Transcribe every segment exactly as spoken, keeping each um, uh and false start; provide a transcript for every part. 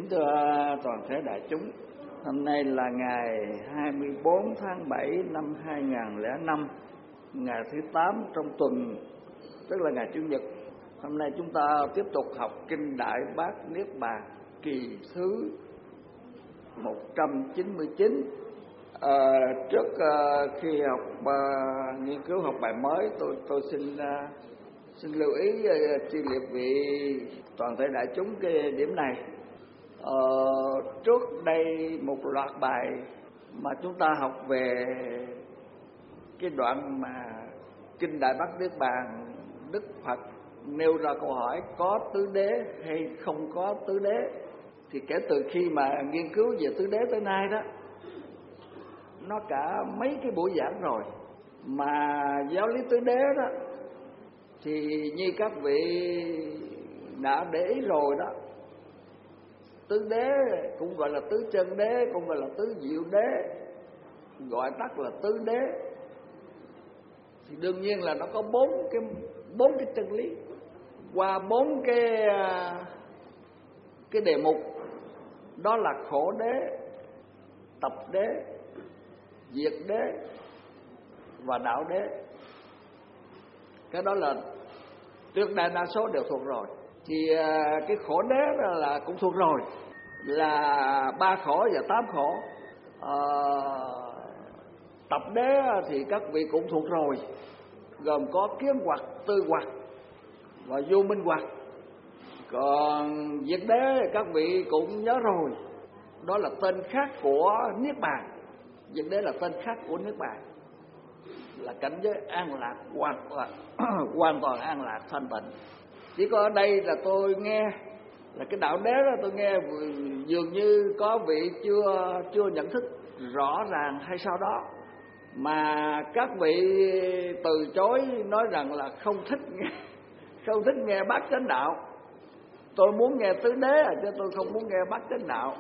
thưa toàn thể đại chúng, hôm nay là ngày hai mươi bốn tháng bảy năm hai nghìn không trăm lẻ năm, ngày thứ tám trong tuần, tức là ngày Chủ nhật. Hôm nay chúng ta tiếp tục học Kinh Đại Bát Niết Bàn kỳ thứ một trăm chín mươi chín. À, trước uh, khi học uh, nghiên cứu học bài mới, tôi tôi xin uh, xin lưu ý uh, chi liệt vị toàn thể đại chúng cái điểm này. Ờ, trước đây một loạt bài mà chúng ta học về cái đoạn mà Kinh Đại Bát Niết Bàn, Đức Phật nêu ra câu hỏi có tứ đế hay không có tứ đế, thì kể từ khi mà nghiên cứu về tứ đế tới nay đó, nó cả mấy cái buổi giảng rồi. Mà giáo lý tứ đế đó thì như các vị đã để ý rồi đó, tứ đế cũng gọi là tứ chân đế, cũng gọi là tứ diệu đế, gọi tắt là tứ đế. Thì đương nhiên là nó có bốn cái bốn cái chân lý qua bốn cái cái đề mục, đó là khổ đế, tập đế, diệt đế và đạo đế. Cái đó là tuyệt đại đa số đều thuộc rồi. Thì cái khổ đế đó là cũng thuộc rồi, là ba khổ và tám khổ. à, Tập đế thì các vị cũng thuộc rồi, gồm có kiến hoặc, tư hoặc và vô minh hoặc. Còn diệt đế các vị cũng nhớ rồi, đó là tên khác của Niết Bàn. Diệt đế là tên khác của Niết Bàn, là cảnh giới an lạc, hoàn toàn hoàn toàn an lạc thanh tịnh. Chỉ có ở đây là tôi nghe là cái đạo đế đó, tôi nghe dường như có vị chưa chưa nhận thức rõ ràng hay sao đó, mà các vị từ chối, nói rằng là không thích nghe, không thích nghe bát chánh đạo. Tôi muốn nghe tứ đế chứ tôi không muốn nghe bát chánh đạo.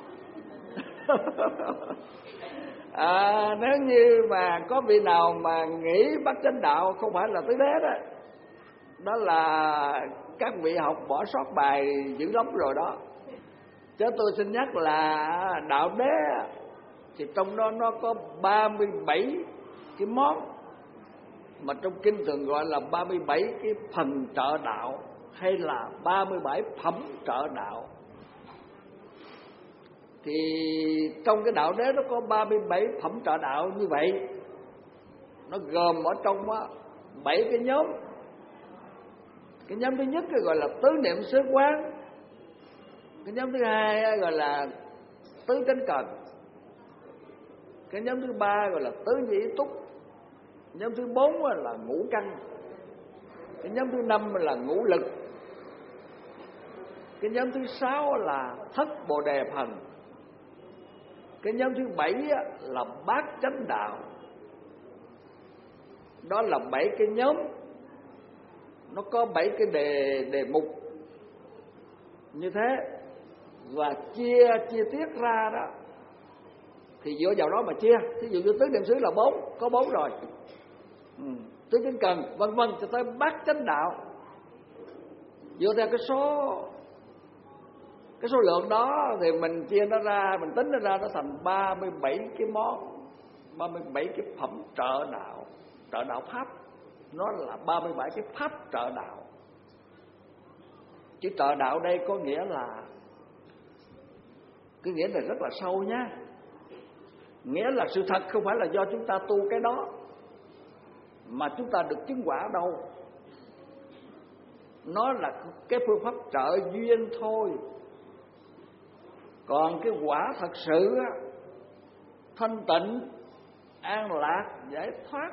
À, nếu như mà có vị nào mà nghĩ bát chánh đạo không phải là tứ đế đó, đó là các vị học bỏ sót bài dữ lắm rồi đó. Chứ tôi xin nhắc là đạo đế thì trong đó nó có ba mươi bảy cái món, mà trong kinh thường gọi là ba mươi bảy cái phần trợ đạo, hay là ba mươi bảy phẩm trợ đạo. Thì trong cái đạo đế nó có ba mươi bảy phẩm trợ đạo như vậy. Nó gồm ở trong á bảy cái nhóm. Cái nhóm thứ nhất gọi là tứ niệm xứ quán. Cái nhóm thứ hai gọi là tứ chánh cần. Cái nhóm thứ ba gọi là tứ nhĩ túc. Nhóm thứ bốn là ngũ căn. Cái nhóm thứ năm là ngũ lực. Cái nhóm thứ sáu là thất bồ đề phần. Cái nhóm thứ bảy là bát chánh đạo. Đó là bảy cái nhóm, nó có bảy cái đề đề mục như thế, và chia chia tiết ra đó thì dựa vào đó mà chia. Ví dụ như tứ niệm xứ là bốn, có bốn rồi, ừ. tứ chánh cần vân vân cho tới bát chánh đạo, dựa theo cái số cái số lượng đó thì mình chia nó ra, mình tính nó ra, nó thành ba mươi bảy cái món, ba mươi bảy cái phẩm trợ đạo, trợ đạo pháp. Nó là ba mươi bảy cái pháp trợ đạo. Chữ trợ đạo đây có nghĩa là, cái nghĩa này rất là sâu nhá. Nghĩa là sự thật không phải là do chúng ta tu cái đó mà chúng ta được chứng quả đâu. Nó là cái phương pháp trợ duyên thôi. Còn cái quả thật sự thanh tịnh, an lạc, giải thoát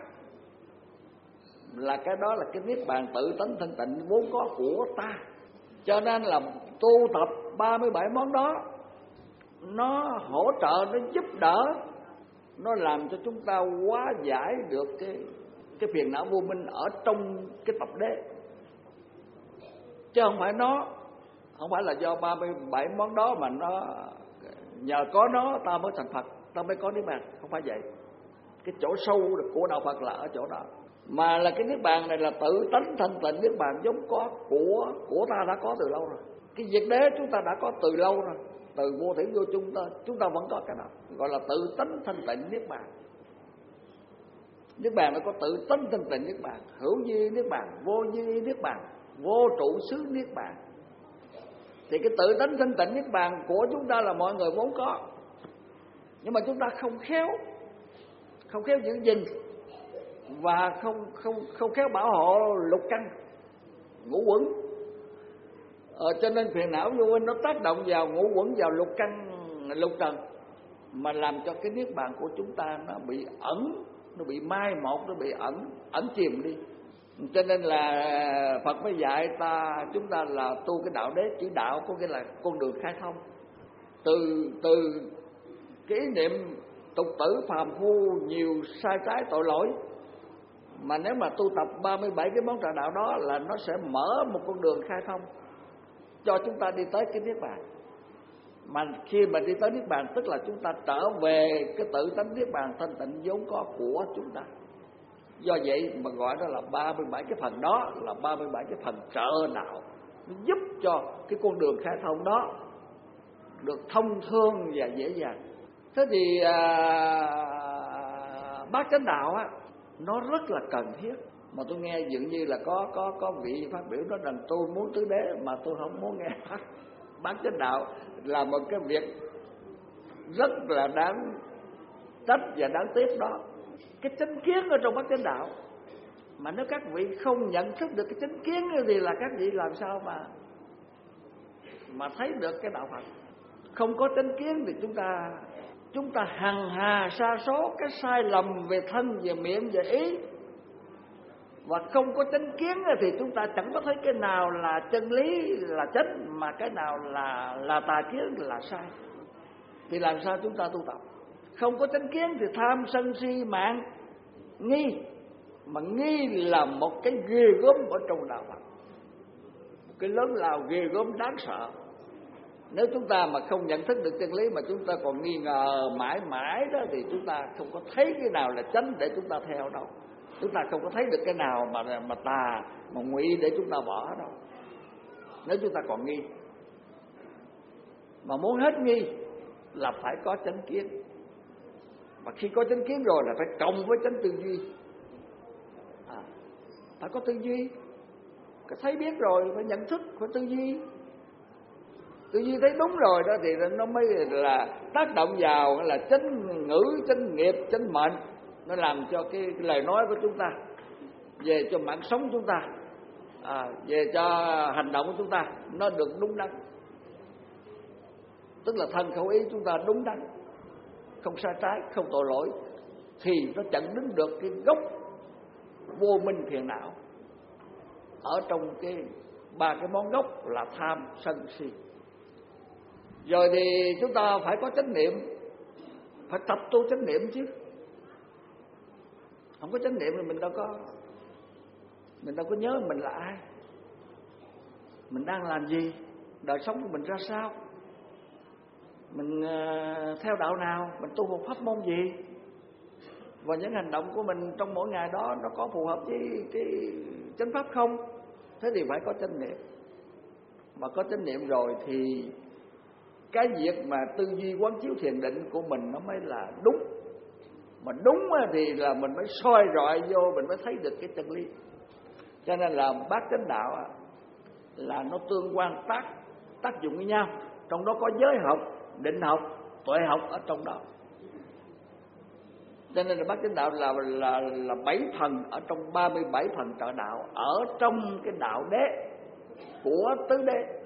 là cái đó là cái niết bàn tự tánh thanh tịnh vốn có của ta. Cho nên là tu tập ba mươi bảy món đó, nó hỗ trợ, nó giúp đỡ, nó làm cho chúng ta hóa giải được cái cái phiền não vô minh ở trong cái tập đế. Chứ không phải nó, không phải là do ba mươi bảy món đó mà nó nhờ có nó ta mới thành Phật, ta mới có niết bàn, không phải vậy. Cái chỗ sâu của đạo Phật là ở chỗ đó. Mà là cái niết bàn này là tự tánh thanh tịnh, niết bàn vốn có của của ta đã có từ lâu rồi. Cái diệt đế chúng ta đã có từ lâu rồi. từ vô thủy vô chung ta, chúng ta vẫn có cái đó, gọi là tự tánh thanh tịnh niết bàn. Niết bàn nó có tự tánh thanh tịnh niết bàn, hữu duy niết bàn, vô duy niết bàn, vô trụ xứ niết bàn. Thì cái tự tánh thanh tịnh niết bàn của chúng ta là mọi người vốn có, nhưng mà chúng ta không khéo, không khéo giữ gìn và không không không khéo bảo hộ lục căn ngũ quẩn. Ờ, cho nên phiền não vô minh nó tác động vào ngũ quẩn, vào lục căn lục trần, mà làm cho cái niết bàn của chúng ta nó bị ẩn, nó bị mai một, nó bị ẩn ẩn chìm đi. Cho nên là Phật mới dạy ta, chúng ta là tu cái đạo đế, chữ đạo có nghĩa là con đường khai thông. Từ từ cái ý niệm tục tử phàm phu nhiều sai trái tội lỗi, mà nếu mà tu tập ba mươi bảy cái món trợ đạo đó là nó sẽ mở một con đường khai thông cho chúng ta đi tới cái niết bàn. Mà khi mà đi tới niết bàn tức là chúng ta trở về cái tự tánh niết bàn thanh tịnh vốn có của chúng ta. Do vậy mà gọi đó là ba mươi bảy cái phần, đó là ba mươi bảy cái phần trợ đạo, nó giúp cho cái con đường khai thông đó được thông thương và dễ dàng. Thế thì à, bát chánh đạo á, nó rất là cần thiết. Mà tôi nghe dường như là có có có vị phát biểu nói rằng tôi muốn tứ đế, mà tôi không muốn nghe bát bát chánh đạo là một cái việc rất là đáng trách và đáng tiếc đó. Cái chánh kiến ở trong bát chánh đạo, mà nếu các vị không nhận thức được cái chánh kiến thì là các vị làm sao mà mà thấy được cái đạo Phật. Không có chánh kiến thì chúng ta chúng ta hằng hà sa số cái sai lầm về thân, về miệng, về ý. Và không có chánh kiến thì chúng ta chẳng có thấy cái nào là chân lý là chánh, mà cái nào là là tà kiến là sai. Thì làm sao chúng ta tu tập? Không có chánh kiến thì tham sân si mạng nghi, mà nghi là một cái ghê gớm ở trong đạo Phật, cái lớn lao ghê gớm đáng sợ. Nếu chúng ta mà không nhận thức được chân lý mà chúng ta còn nghi ngờ mãi mãi đó, thì chúng ta không có thấy cái nào là chánh để chúng ta theo đâu. Chúng ta không có thấy được cái nào mà mà tà, mà ngụy để chúng ta bỏ đâu. Nếu chúng ta còn nghi, mà muốn hết nghi là phải có chánh kiến. Mà khi có chánh kiến rồi là phải cộng với chánh tư duy. À, phải có tư duy, cái thấy biết rồi phải nhận thức, phải tư duy. Tư duy thấy đúng rồi đó thì nó mới là tác động vào là chánh ngữ, chánh nghiệp, chánh mệnh. Nó làm cho cái, cái lời nói của chúng ta, về cho mạng sống chúng ta, à, về cho hành động của chúng ta nó được đúng đắn. Tức là thân khẩu ý chúng ta đúng đắn, không sai trái, không tội lỗi, thì nó chặn đứng được cái gốc vô minh phiền não ở trong cái ba cái món gốc là tham sân si. Rồi thì chúng ta phải có chánh niệm, phải tập tu chánh niệm chứ. Không có chánh niệm thì mình đâu có mình đâu có nhớ mình là ai, mình đang làm gì, đời sống của mình ra sao, mình uh, theo đạo nào, mình tu một pháp môn gì, và những hành động của mình trong mỗi ngày đó nó có phù hợp với cái chánh pháp không. Thế thì phải có chánh niệm. Mà có chánh niệm rồi thì cái việc mà tư duy quán chiếu thiền định của mình nó mới là đúng. Mà đúng thì là mình mới soi rọi vô, mình mới thấy được cái chân lý. Cho nên là bát chánh đạo là nó tương quan tác tác dụng với nhau. Trong đó có giới học, định học, tuệ học ở trong đó. Cho nên là bát chánh đạo là là là bảy phần ở trong ba mươi bảy phần trợ đạo ở trong cái đạo đế của tứ đế.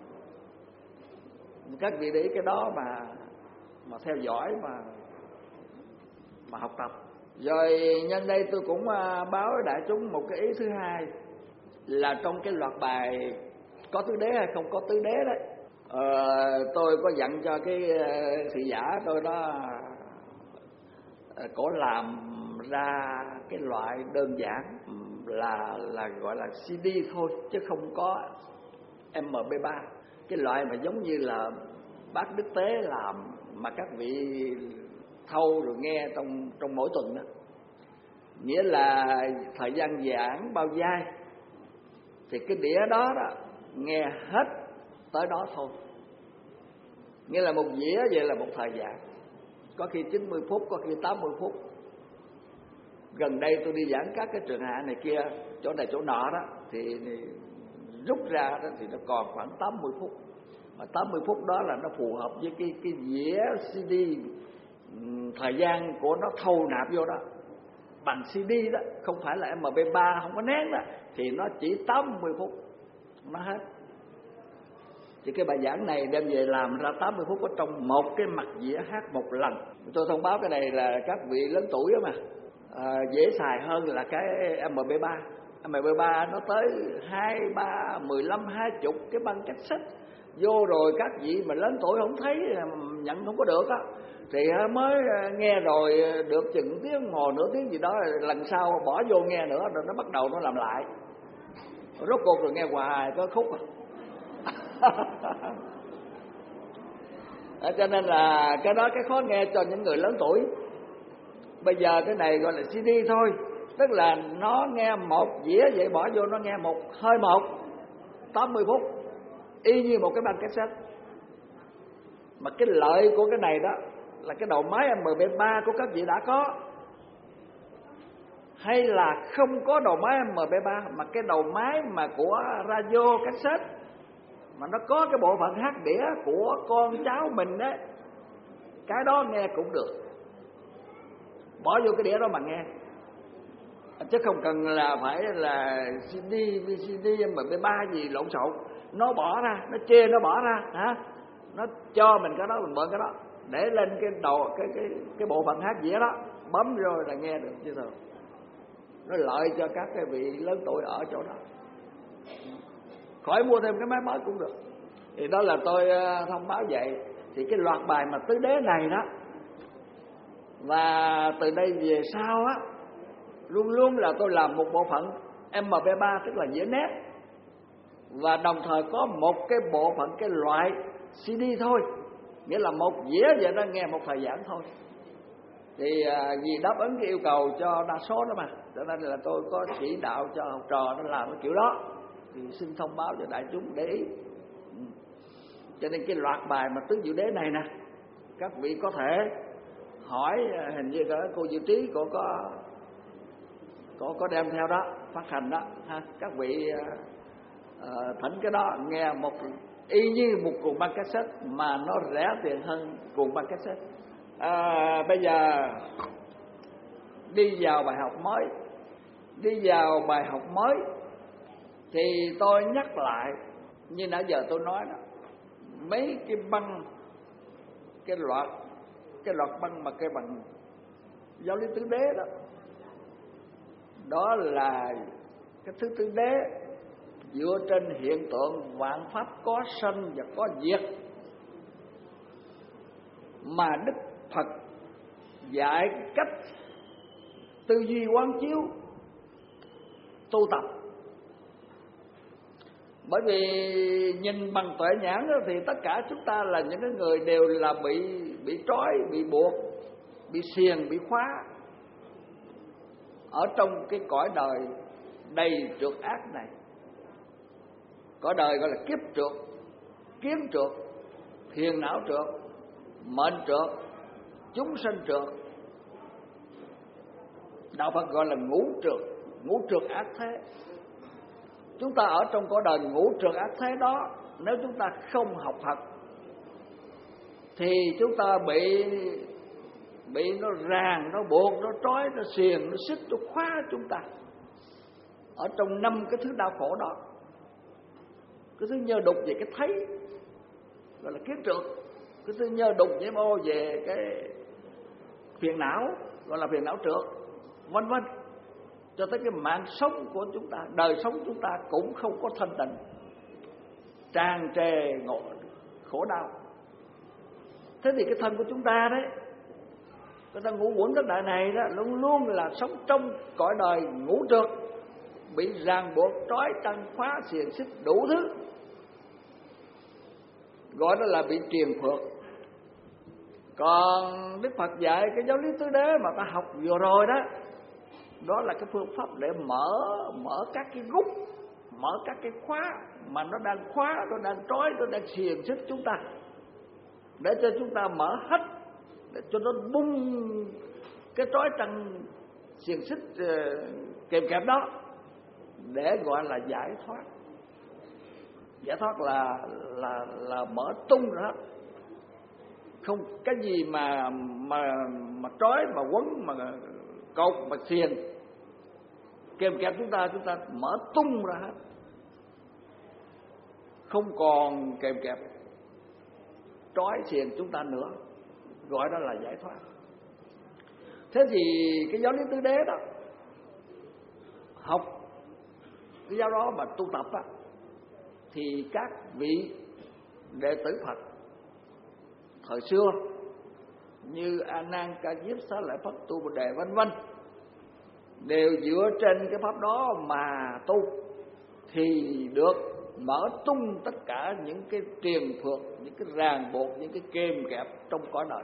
Các vị để ý cái đó mà mà theo dõi mà mà học tập. Rồi nhân đây tôi cũng báo với đại chúng một cái ý thứ hai là trong cái loạt bài có tứ đế hay không có tứ đế đấy, ờ, tôi có dặn cho cái thị giả tôi đó, cổ làm ra cái loại đơn giản là là gọi là xê đê thôi chứ không có em pê ba, cái loại mà giống như là bác Đức Tế làm mà các vị thâu rồi nghe trong trong mỗi tuần đó. Nghĩa là thời gian giảng bao giai thì cái đĩa đó đó nghe hết tới đó thôi. Nghĩa là một dĩa vậy là một thời gian, có khi chín mươi phút, có khi tám mươi phút. Gần đây tôi đi giảng các cái trường hạ này kia, chỗ này chỗ nọ đó, thì, thì rút ra đó thì nó còn khoảng tám mươi phút. Mà tám mươi phút đó là nó phù hợp với cái, cái dĩa xê đê, thời gian của nó thâu nạp vô đó. Bằng xê đê đó, không phải là em pê ba không có nén đó, thì nó chỉ tám mươi phút, nó hết. Thì cái bài giảng này đem về làm ra tám mươi phút ở trong một cái mặt dĩa hát một lần. Tôi thông báo cái này là các vị lớn tuổi đó mà, à, dễ xài hơn là cái em pê ba. em pê ba nó tới hai, ba, mười lăm, hai chục cái băng cassette vô rồi, các vị mà lớn tuổi không thấy, nhận không có được á, thì mới nghe rồi được chừng tiếng hồ nửa tiếng gì đó, lần sau bỏ vô nghe nữa, rồi nó bắt đầu nó làm lại, rốt cuộc rồi nghe hoài có khúc à. Cho nên là cái đó cái khó nghe cho những người lớn tuổi. Bây giờ cái này gọi là xê đê thôi, tức là nó nghe một dĩa vậy, bỏ vô nó nghe một hơi một tám mươi phút, y như một cái băng cassette. Mà cái lợi của cái này đó là cái đầu máy em pê ba của các vị đã có, hay là không có đầu máy em pê ba, mà cái đầu máy mà của radio cassette, mà nó có cái bộ phận hát đĩa của con cháu mình đấy, cái đó nghe cũng được. Bỏ vô cái đĩa đó mà nghe, chứ không cần là phải là xê đê, vê xê đê, em pê ba gì lộn xộn. Nó bỏ ra, nó chê nó bỏ ra hả, nó cho mình cái đó, mình mượn cái đó để lên cái đầu cái cái cái bộ phận hát dĩa đó, bấm rồi là nghe được chứ thôi. Nó lợi cho các cái vị lớn tuổi ở chỗ đó, khỏi mua thêm cái máy mới cũng được. Thì đó là tôi thông báo vậy. Thì cái loạt bài mà tứ đế này đó, và từ đây về sau á, luôn luôn là tôi làm một bộ phận em pê ba, tức là dĩa nét, và đồng thời có một cái bộ phận cái loại xê đê thôi, nghĩa là một dĩa vậy đó, nghe một thời gian thôi. Thì à, vì đáp ứng cái yêu cầu cho đa số đó mà, cho nên là tôi có chỉ đạo cho học trò nó làm cái kiểu đó, thì xin thông báo cho đại chúng để ý. Ừ. Cho nên cái loạt bài mà tứ diệu đế này nè, các vị có thể hỏi, hình như là cô Diệu Trí cô có có có đem theo đó phát hành đó ha. Các vị uh, thỉnh cái đó nghe một y như một cuộn băng cassette mà nó rẻ tiền hơn cuộn băng cassette. À, bây giờ đi vào bài học mới, đi vào bài học mới thì tôi nhắc lại như nãy giờ tôi nói đó, mấy cái băng, cái loạt cái loạt băng mà cái bằng giáo lý tứ đế đó, đó là cái thứ tứ đế dựa trên hiện tượng vạn pháp có sanh và có diệt, mà Đức Phật dạy cách tư duy quán chiếu tu tập. Bởi vì nhìn bằng tuệ nhãn đó, thì tất cả chúng ta là những cái người đều là bị bị trói, bị buộc, bị xiềng, bị khóa ở trong cái cõi đời đầy trượt ác này. Cõi đời gọi là kiếp trượt, kiến trượt, phiền não trượt, mệnh trượt, chúng sanh trượt. Đạo Phật gọi là ngũ trượt, ngũ trượt ác thế. Chúng ta ở trong cõi đời ngũ trượt ác thế đó, nếu chúng ta không học Phật thì chúng ta bị bị nó ràng, nó buộc, nó trói, nó xiềng, nó xích, nó khóa chúng ta ở trong năm cái thứ đau khổ đó. Cái thứ nhơ đục về cái thấy gọi là kiến trượt, cái thứ nhơ đục nhiễm ô về cái phiền não gọi là phiền não trượt, vân vân, cho tới cái mạng sống của chúng ta, đời sống chúng ta cũng không có thanh tịnh, tràn trề ngộ khổ đau. Thế thì cái thân của chúng ta đấy, cái thân ngũ uẩn đất đại này đó, luôn luôn là sống trong cõi đời ngũ trượt, bị ràng buộc, trói trăng, khóa, xiềng xích đủ thứ, gọi đó là bị triền phược. Còn Đức Phật dạy cái giáo lý tứ đế mà ta học vừa rồi đó, đó là cái phương pháp để mở mở các cái gút, mở các cái khóa mà nó đang khóa, nó đang trói, nó đang xiềng xích chúng ta. để cho chúng ta mở hết, để cho nó bung cái trói trăng xiềng xích kèm kẹp đó, để gọi là giải thoát. Giải thoát là là là mở tung ra hết, không cái gì mà mà mà trói mà quấn mà cột mà xiềng kèm kẹp chúng ta, chúng ta mở tung ra hết, không còn kèm kẹp trói xiềng chúng ta nữa, gọi đó là giải thoát. Thế thì cái giáo lý tứ đế đó, học cái giáo đó mà tu tập á, thì các vị đệ tử Phật thời xưa như A Nan, Ca Diếp, Xá Lợi Phất, Tu Bồ Đề vân vân đều dựa trên cái pháp đó mà tu, thì được mở tung tất cả những cái triền phược, những cái ràng buộc, những cái kềm kẹp trong cõi đời.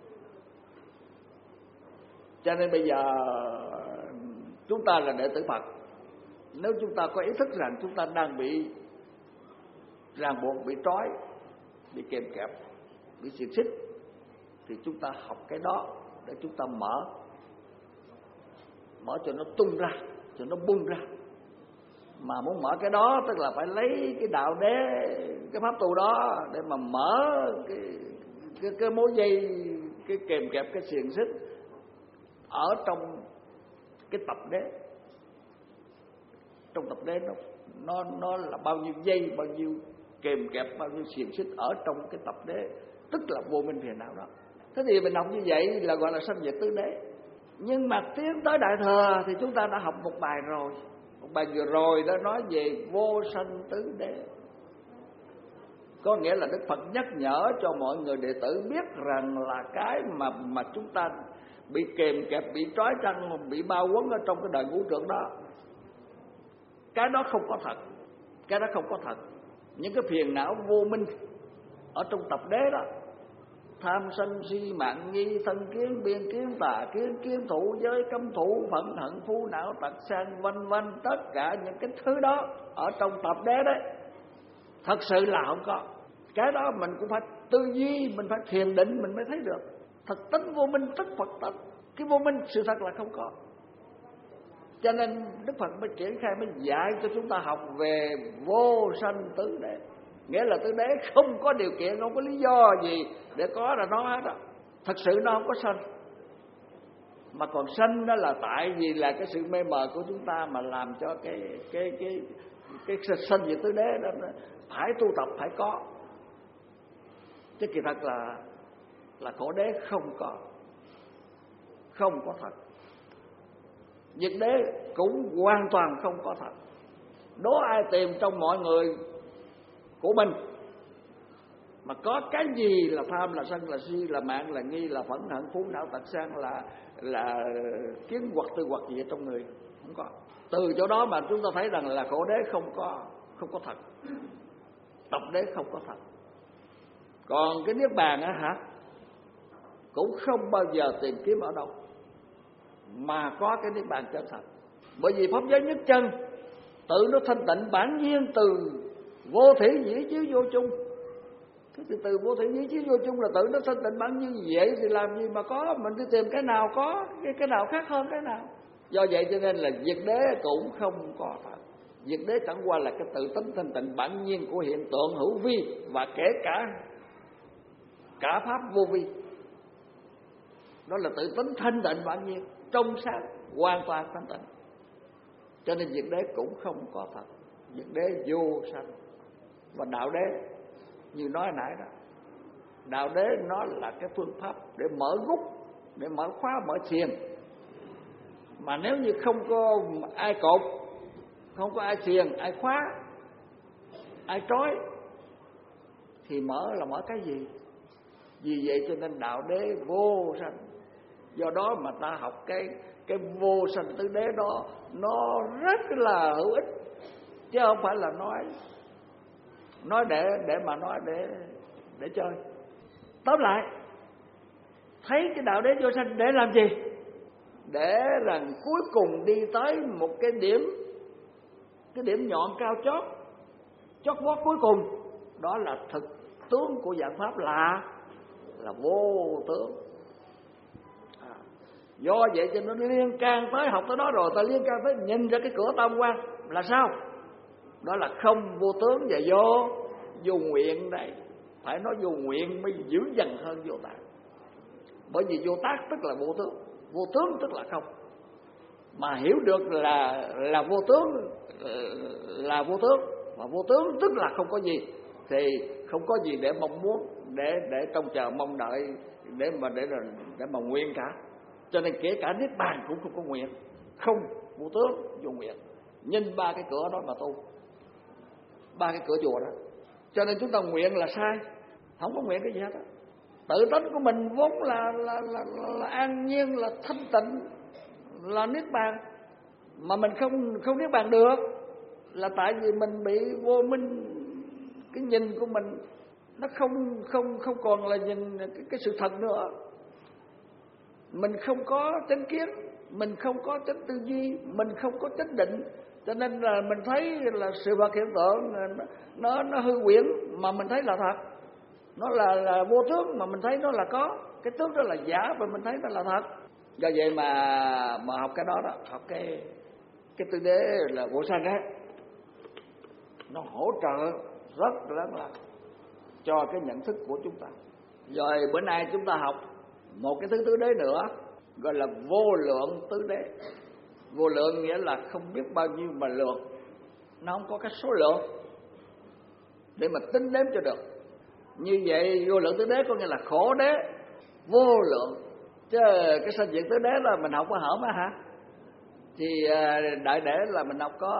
Cho nên bây giờ chúng ta là đệ tử Phật, nếu chúng ta có ý thức rằng chúng ta đang bị ràng buộc, bị trói, bị kềm kẹp, bị xiềng xích, thì chúng ta học cái đó để chúng ta mở mở cho nó tung ra, cho nó bung ra. Mà muốn mở cái đó tức là phải lấy cái đạo đế, cái pháp tu đó để mà mở cái cái, cái mối dây, cái kềm kẹp, cái xiềng xích ở trong cái tập đế. Trong tập đế nó nó nó là bao nhiêu dây, bao nhiêu kềm kẹp, bao nhiêu xiềng xích ở trong cái tập đế, tức là vô minh phiền não đó. Thế thì mình học như vậy là gọi là sanh diệt tứ đế. Nhưng mà tiến tới Đại Thừa thì chúng ta đã học một bài rồi. Một bài vừa rồi đã nói về vô sanh tứ đế. Có nghĩa là Đức Phật nhắc nhở cho mọi người đệ tử biết rằng là cái mà mà chúng ta bị kềm kẹp, bị trói trăng, bị bao quấn ở trong cái đời ngũ trượng đó, cái đó không có thật. Cái đó không có thật. Những cái phiền não vô minh ở trong tập đế đó, tham sân si mạng nghi, thân kiến, biên kiến, tà kiến, kiến thủ, giới cấm thủ, phẫn hận, phú não, tật sang, vân vân, tất cả những cái thứ đó ở trong tập đế đấy, thật sự là không có. Cái đó mình cũng phải tư duy, mình phải thiền định mình mới thấy được. Thật tính vô minh tức Phật tánh. Cái vô minh sự thật là không có. Cho nên Đức Phật mới triển khai, mới dạy cho chúng ta học về vô sanh tứ đế. Nghĩa là tứ đế không có điều kiện, không có lý do gì để có là nó hết đó. Thật sự nó không có sanh. Mà còn sanh đó là tại vì là cái sự mê mờ của chúng ta mà làm cho cái cái cái cái, cái sanh về tứ đế đó phải tu tập, phải có. Chứ kỳ thật là là khổ đế không có, không có thật. Diệt đế cũng hoàn toàn không có thật. Đố ai tìm trong mọi người của mình mà có cái gì là tham, là sân, là si, là mạng, là nghi, là phẫn hận, phú não, tật sang, là là kiến hoặc tư hoặc gì ở trong người, không có. Từ chỗ đó mà chúng ta thấy rằng là khổ đế không có, không có thật, tập đế không có thật. Còn cái niết bàn á hả, cũng không bao giờ tìm kiếm ở đâu mà có cái niết bàn chân thật. Bởi vì pháp giới nhất chân tự nó thanh tịnh bản nhiên từ vô thủy dĩ chiếu vô chung. Cái từ từ vô thủy dĩ chiếu vô chung là tự nó thanh tịnh bản nhiên vậy thì làm gì mà có, mình đi tìm cái nào có, cái, cái nào khác hơn cái nào. Do vậy cho nên là diệt đế cũng không có thật. Diệt đế chẳng qua là cái tự tính thanh tịnh bản nhiên của hiện tượng hữu vi, và kể cả cả pháp vô vi. Đó là tự tính thanh tịnh bản nhiên, trong sáng, hoàn toàn thanh tịnh. Cho nên diệt đế cũng không có thật. Diệt đế vô sanh. Và đạo đế như nói nãy đó, đạo đế nó là cái phương pháp để mở gút, để mở khóa, mở xiềng. Mà nếu như không có ai cột, không có ai xiềng, ai khóa, ai trói, thì mở là mở cái gì? Vì vậy cho nên đạo đế vô sanh. Do đó mà ta học cái cái vô sanh tứ đế đó, nó rất là hữu ích, chứ không phải là nói nói để để mà nói để để chơi. Tóm lại, thấy cái đạo đế vô sanh để làm gì? Để rằng cuối cùng đi tới một cái điểm, cái điểm nhọn cao chót, chót vót cuối cùng, đó là thực tướng của dạng pháp là là vô tướng. À, do vậy cho nên liên can tới học tới đó rồi, ta liên can tới nhìn ra cái cửa tam quan là sao? Đó là không, vô tướng và vô vô nguyện đây. Phải nói vô nguyện mới dữ dằn hơn vô tác. Bởi vì vô tác tức là vô tướng, vô tướng tức là không. Mà hiểu được là là vô tướng là vô tướng, và vô tướng tức là không có gì, thì không có gì để mong muốn, để để trông chờ mong đợi, để mà để để mà nguyện cả. Cho nên kể cả niết bàn cũng không có nguyện, không, vô tướng vô nguyện. Nhìn ba cái cửa đó mà tu, ba cái cửa chùa đó. Cho nên chúng ta nguyện là sai, không có nguyện cái gì hết đó. Tự tánh của mình vốn là là, là là là an nhiên, là thanh tịnh, là niết bàn, mà mình không không niết bàn được là tại vì mình bị vô minh. Cái nhìn của mình nó không không không còn là nhìn cái, cái sự thật nữa. Mình không có chánh kiến, mình không có chánh tư duy, mình không có chánh định, cho nên là mình thấy là sự vật hiện tượng nó nó hư quyển mà mình thấy là thật, nó là là vô tướng mà mình thấy nó là có, cái tướng đó là giả và mình thấy nó là thật. Do vậy mà mà học cái đó đó, học cái cái tư đế là vô sanh á, nó hỗ trợ rất lớn là cho cái nhận thức của chúng ta. Rồi bữa nay chúng ta học một cái thứ tứ đế nữa, gọi là vô lượng tứ đế. Vô lượng nghĩa là không biết bao nhiêu mà lượng, nó không có cái số lượng để mà tính đếm cho được. Như vậy vô lượng tứ đế có nghĩa là khổ đế vô lượng. Chứ cái sanh diệt tứ đế là mình học có hở mà hả? Thì đại đế là mình học có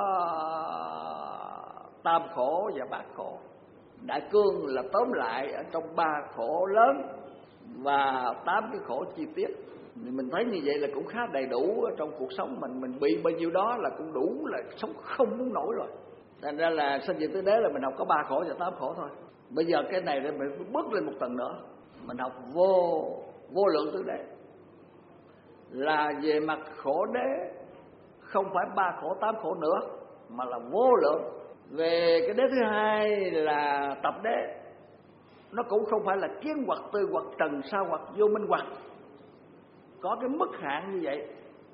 tam khổ và bát khổ. Đại cương là tóm lại ở trong ba khổ lớn và tám cái khổ chi tiết. Mình thấy như vậy là cũng khá đầy đủ ở trong cuộc sống mình. Mình bị bao nhiêu đó là cũng đủ, là sống không muốn nổi rồi. Thành ra là sanh diệt tứ đế là mình học có ba khổ và tám khổ thôi. Bây giờ cái này mình phải bước lên một tầng nữa, mình học vô vô lượng tứ đế, là về mặt khổ đế không phải ba khổ tám khổ nữa mà là vô lượng. Về cái đế thứ hai là tập đế, nó cũng không phải là kiến hoặc, tư hoặc, trần sa hoặc, vô minh hoặc, có cái mức hạn như vậy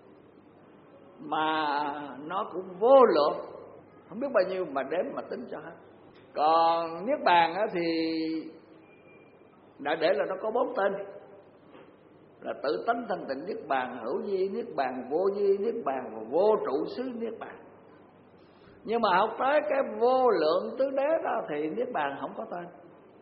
mà nó cũng vô lượng, không biết bao nhiêu mà đếm mà tính cho hết. Còn niết bàn á thì đại để là nó có bốn tên, là tự tánh thanh tịnh niết bàn, hữu vi niết bàn, vô vi niết bàn và vô trụ xứ niết bàn. Nhưng mà học tới cái vô lượng tứ đế đó thì niết bàn không có tên.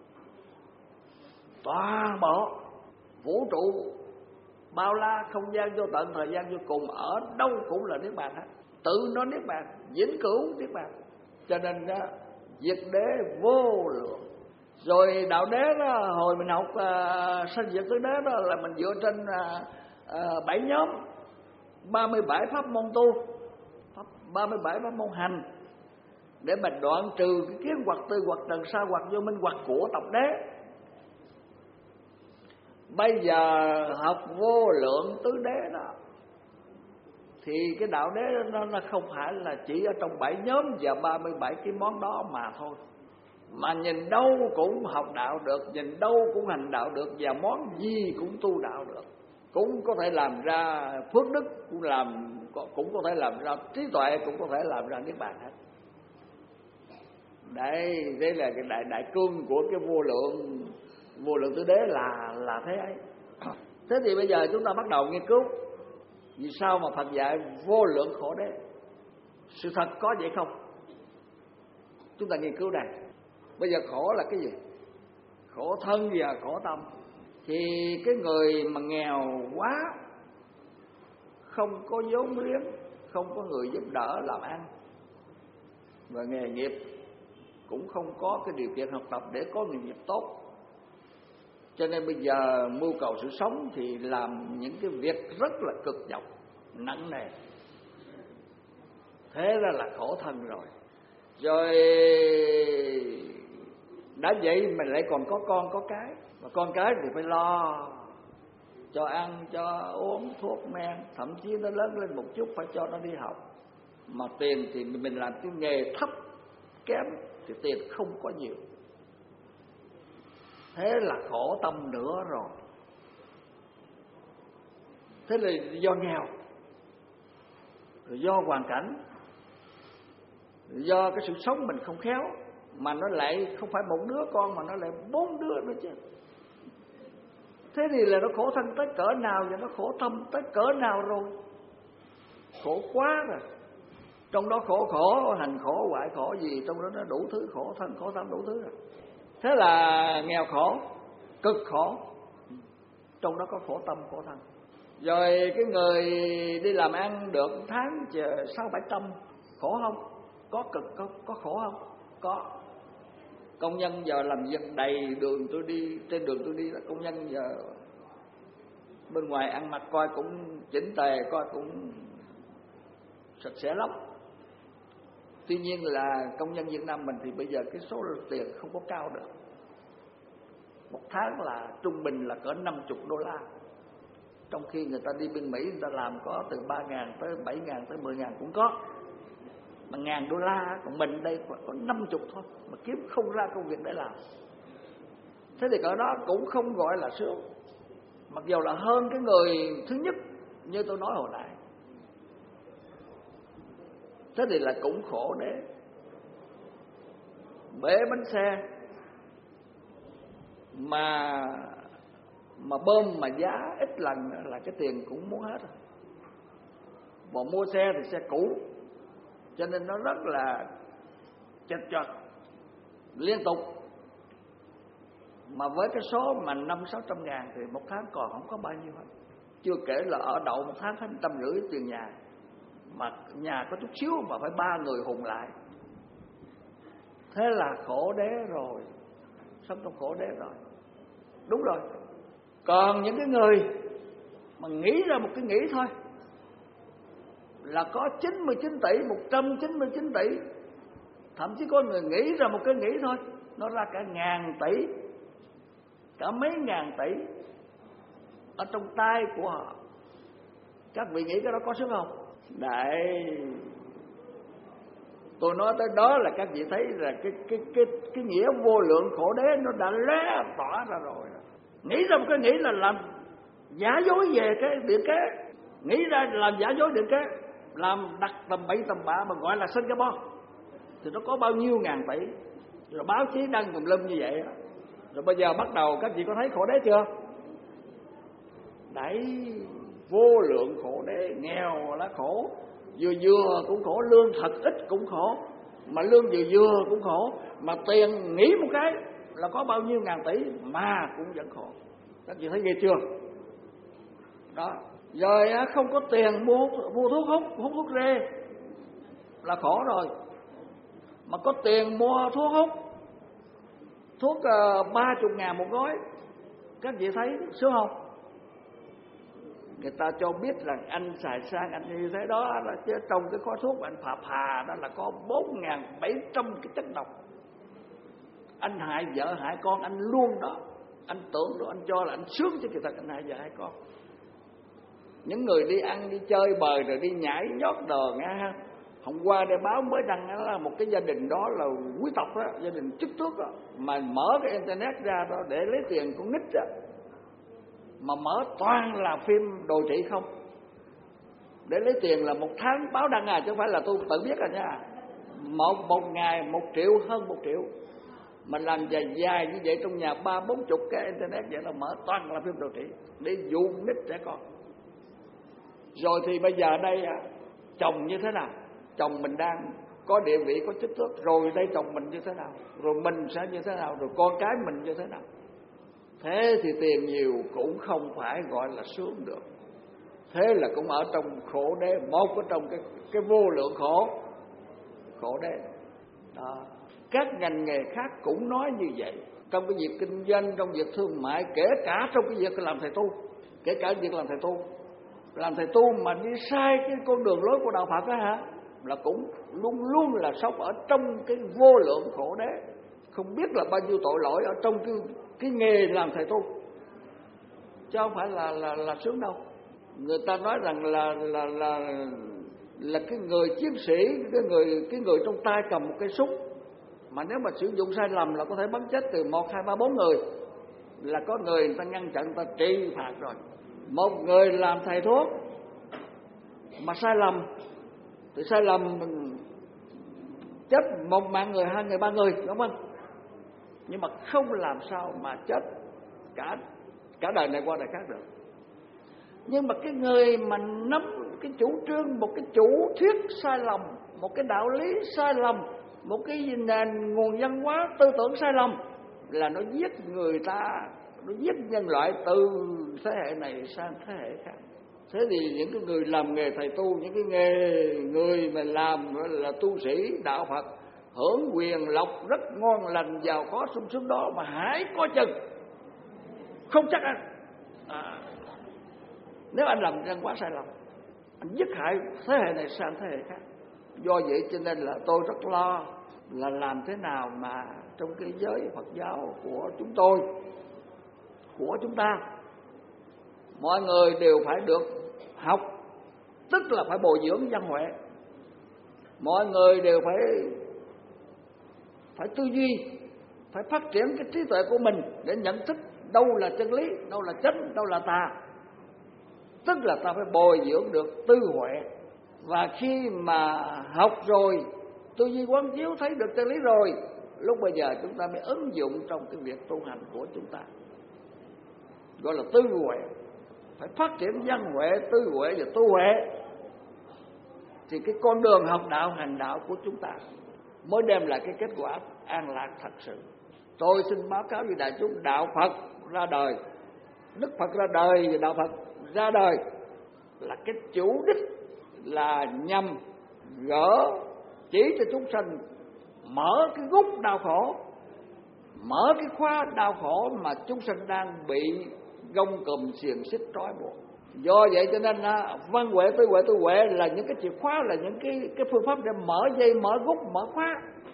Toàn bộ vũ trụ bao la, không gian vô tận, thời gian vô cùng, ở đâu cũng là niết bàn hết. Tự nó niết bàn, vĩnh cửu niết bàn. Cho nên đó, diệt đế vô lượng. Rồi đạo đế đó, hồi mình học uh, sanh diệt tứ đế đó là mình dựa trên bảy uh, uh, nhóm, ba mươi bảy pháp môn tu, ba mươi bảy pháp môn hành, để mà đoạn trừ cái kiến hoặc, tư hoặc, trần sa hoặc, vô minh hoặc của tập đế. Bây giờ học vô lượng tứ đế đó thì cái đạo đế đó nó không phải là chỉ ở trong bảy nhóm và ba mươi bảy cái món đó mà thôi, mà nhìn đâu cũng học đạo được, nhìn đâu cũng hành đạo được, và món gì cũng tu đạo được, cũng có thể làm ra phước đức, cũng làm cũng có thể làm ra trí tuệ, cũng có thể làm ra niết bàn hết. Đây, đây là cái đại đại cương của cái vô lượng vô lượng tứ đế là là thế ấy. Thế thì bây giờ chúng ta bắt đầu nghiên cứu vì sao mà Phật dạy vô lượng khổ đế. Sự thật có vậy không? Chúng ta nghiên cứu đây. Bây giờ khổ là cái gì? Khổ thân và khổ tâm. Thì cái người mà nghèo quá, không có vốn liếng, không có người giúp đỡ làm ăn, và nghề nghiệp cũng không có cái điều kiện học tập để có nghề nghiệp tốt, cho nên bây giờ mưu cầu sự sống thì làm những cái việc rất là cực nhọc, nặng nề. Thế ra là khổ thân rồi. Rồi đã vậy mình lại còn có con có cái, mà con cái thì phải lo cho ăn, cho uống, thuốc men, thậm chí nó lớn lên một chút phải cho nó đi học. Mà tiền thì mình làm cái nghề thấp kém thì tiền không có nhiều. Thế là khổ tâm nữa rồi. Thế là do nghèo, do hoàn cảnh, do cái sự sống mình không khéo, mà nó lại không phải một đứa con mà nó lại bốn đứa nữa chứ. Thế thì là nó khổ thân tới cỡ nào và nó khổ tâm tới cỡ nào rồi. Khổ quá rồi. Trong đó khổ khổ, hành khổ, hoại khổ gì, trong đó nó đủ thứ khổ thân, khổ tâm đủ thứ rồi. Thế là nghèo khổ, cực khổ, trong đó có khổ tâm, khổ thân. Rồi cái người đi làm ăn được tháng chờ sáu bảy trăm, khổ không? Có cực không? Có khổ không? Có. Công nhân giờ làm việc đầy đường tôi đi, trên đường tôi đi là công nhân giờ bên ngoài ăn mặc coi cũng chỉnh tề, coi cũng sạch sẽ lắm. Tuy nhiên là công nhân Việt Nam mình thì bây giờ cái số tiền không có cao được. Một tháng là trung bình là cỡ năm mươi đô la. Trong khi người ta đi bên Mỹ người ta làm có từ ba ngàn tới bảy ngàn tới mười ngàn cũng có. Mà ngàn đô la, còn mình đây có năm mươi thôi, mà kiếm không ra công việc để làm. Thế thì cỡ đó cũng không gọi là sướng. Mặc dù là hơn cái người thứ nhất như tôi nói hồi nãy. Thế thì là cũng khổ đấy. Bể bánh xe mà mà bơm mà giá ít lần là cái tiền cũng muốn hết rồi. Mà mua xe thì xe cũ, cho nên nó rất là chật chật liên tục. Mà với cái số mà năm sáu trăm ngàn thì một tháng còn không có bao nhiêu hết. Chưa kể là ở đậu một tháng hết trăm rưỡi tiền nhà, mà nhà có chút xíu mà phải ba người hùng lại. Thế là khổ đế rồi, sống trong khổ đế rồi. Đúng rồi. Còn những cái người mà nghĩ ra một cái nghĩ thôi là có chín mươi chín tỷ, một trăm chín mươi chín tỷ. Thậm chí có người nghĩ ra một cái nghĩ thôi nó ra cả ngàn tỷ, cả mấy ngàn tỷ ở trong tay của họ. Các vị nghĩ cái đó có sướng không? Đấy, tôi nói tới đó là các vị thấy là cái cái cái cái nghĩa vô lượng khổ đế nó đã lóe tỏa ra rồi. Nghĩ ra một cái nghĩ là làm giả dối về cái điện kế, nghĩ ra làm giả dối điện kế, làm đặt tầm bậy tầm bạ mà gọi là Singapore thì nó có bao nhiêu ngàn tỷ. Rồi báo chí đăng tùm lum như vậy. Rồi bây giờ bắt đầu các vị có thấy khổ đế chưa? Đấy, vô lượng khổ đế. Nghèo là khổ, vừa vừa cũng khổ, lương thật ít cũng khổ, mà lương vừa vừa cũng khổ, mà tiền nghĩ một cái là có bao nhiêu ngàn tỷ mà cũng vẫn khổ. Các vị thấy ghê chưa? Đó. Rồi không có tiền mua, mua thuốc hút, hút thuốc rê là khổ rồi. Mà có tiền mua thuốc hút, thuốc ba mươi ngàn một gói, các vị thấy sướng không? Người ta cho biết là anh xài sang anh như thế đó là chứ trong cái khói thuốc anh phà phà đó là có bốn nghìn bảy trăm cái chất độc. Anh hại vợ hại con anh luôn đó. Anh tưởng đó anh cho là anh sướng chứ kỳ thật anh hại vợ hại con. Những người đi ăn đi chơi bời rồi đi nhảy nhót đồ nghe ha. Hôm qua đây báo mới đăng là một cái gia đình đó là quý tộc đó, gia đình chức tước đó, mà mở cái internet ra đó để lấy tiền con nít đó, mà mở toàn là phim đồ trị không, để lấy tiền là một tháng báo đăng à, chứ không phải là tôi tự biết à nha. Một một ngày một triệu, hơn một triệu, mình làm dài dài như vậy trong nhà ba bốn chục cái internet vậy là mở toàn là phim đồ trị để dụ nít trẻ con. Rồi thì bây giờ đây à, chồng như thế nào? Chồng mình đang có địa vị, có chức tước, rồi đây chồng mình như thế nào? Rồi mình sẽ như thế nào? Rồi con cái mình như thế nào? Thế thì tiền nhiều cũng không phải gọi là sướng được. Thế là cũng ở trong khổ đế, một ở trong cái, cái vô lượng khổ, khổ đế. Đó. Các ngành nghề khác cũng nói như vậy. Trong cái việc kinh doanh, trong việc thương mại, kể cả trong cái việc làm thầy tu, kể cả việc làm thầy tu, làm thầy tu mà đi sai cái con đường lối của đạo Phật đó hả, là cũng luôn luôn là sống ở trong cái vô lượng khổ đế, không biết là bao nhiêu tội lỗi ở trong cái cái nghề làm thầy tu, chứ không phải là là là sướng đâu. Người ta nói rằng là là là là cái người chiến sĩ, cái người cái người trong tay cầm một cây súng, mà nếu mà sử dụng sai lầm là có thể bắn chết từ một hai ba bốn người. là có người người ta ngăn chặn, người ta trị phạt rồi. Một người làm thầy thuốc mà sai lầm thì sai lầm chết một mạng người, hai người, ba người, đúng không? Nhưng mà không làm sao mà chết cả cả đời này qua đời khác được. Nhưng mà cái người mà nắm cái chủ trương, một cái chủ thuyết sai lầm, một cái đạo lý sai lầm, một cái nền nguồn văn hóa tư tưởng sai lầm, là nó giết người ta, nó giết nhân loại từ thế hệ này sang thế hệ khác. Thế thì những cái người làm nghề thầy tu, những cái nghề người mà làm là tu sĩ đạo Phật, hưởng quyền lộc rất ngon lành, giàu có sung sướng đó, mà hãy có chừng không chắc ăn. À, nếu anh làm văn hóa sai lầm, anh giết hại thế hệ này sang thế hệ khác. Do vậy cho nên là tôi rất lo là làm thế nào mà trong cái giới Phật giáo của chúng tôi, của chúng ta, mọi người đều phải được học, tức là phải bồi dưỡng văn huệ. Mọi người đều phải phải tư duy, phải phát triển cái trí tuệ của mình để nhận thức đâu là chân lý, đâu là chánh, đâu là tà. Tức là ta phải bồi dưỡng được tư huệ. Và khi mà học rồi, tư duy quán chiếu, thấy được chân lý rồi, lúc bây giờ chúng ta mới ứng dụng trong cái việc tu hành của chúng ta, gọi là tư huệ. Phải phát triển văn huệ, tư huệ và tu huệ, thì cái con đường học đạo hành đạo của chúng ta mới đem lại cái kết quả an lạc thật sự. Tôi xin báo cáo với đại chúng, đạo Phật ra đời, Đức Phật ra đời và đạo Phật ra đời là cái chủ đích là nhằm gỡ chỉ cho chúng sanh mở cái gút đau khổ, mở cái khóa đau khổ mà chúng sanh đang bị gông cùm xiềng xích trói buộc. Do vậy cho nên văn huệ, tư huệ, tư huệ là những cái chìa khóa, là những cái cái phương pháp để mở dây, mở gút, mở khóa,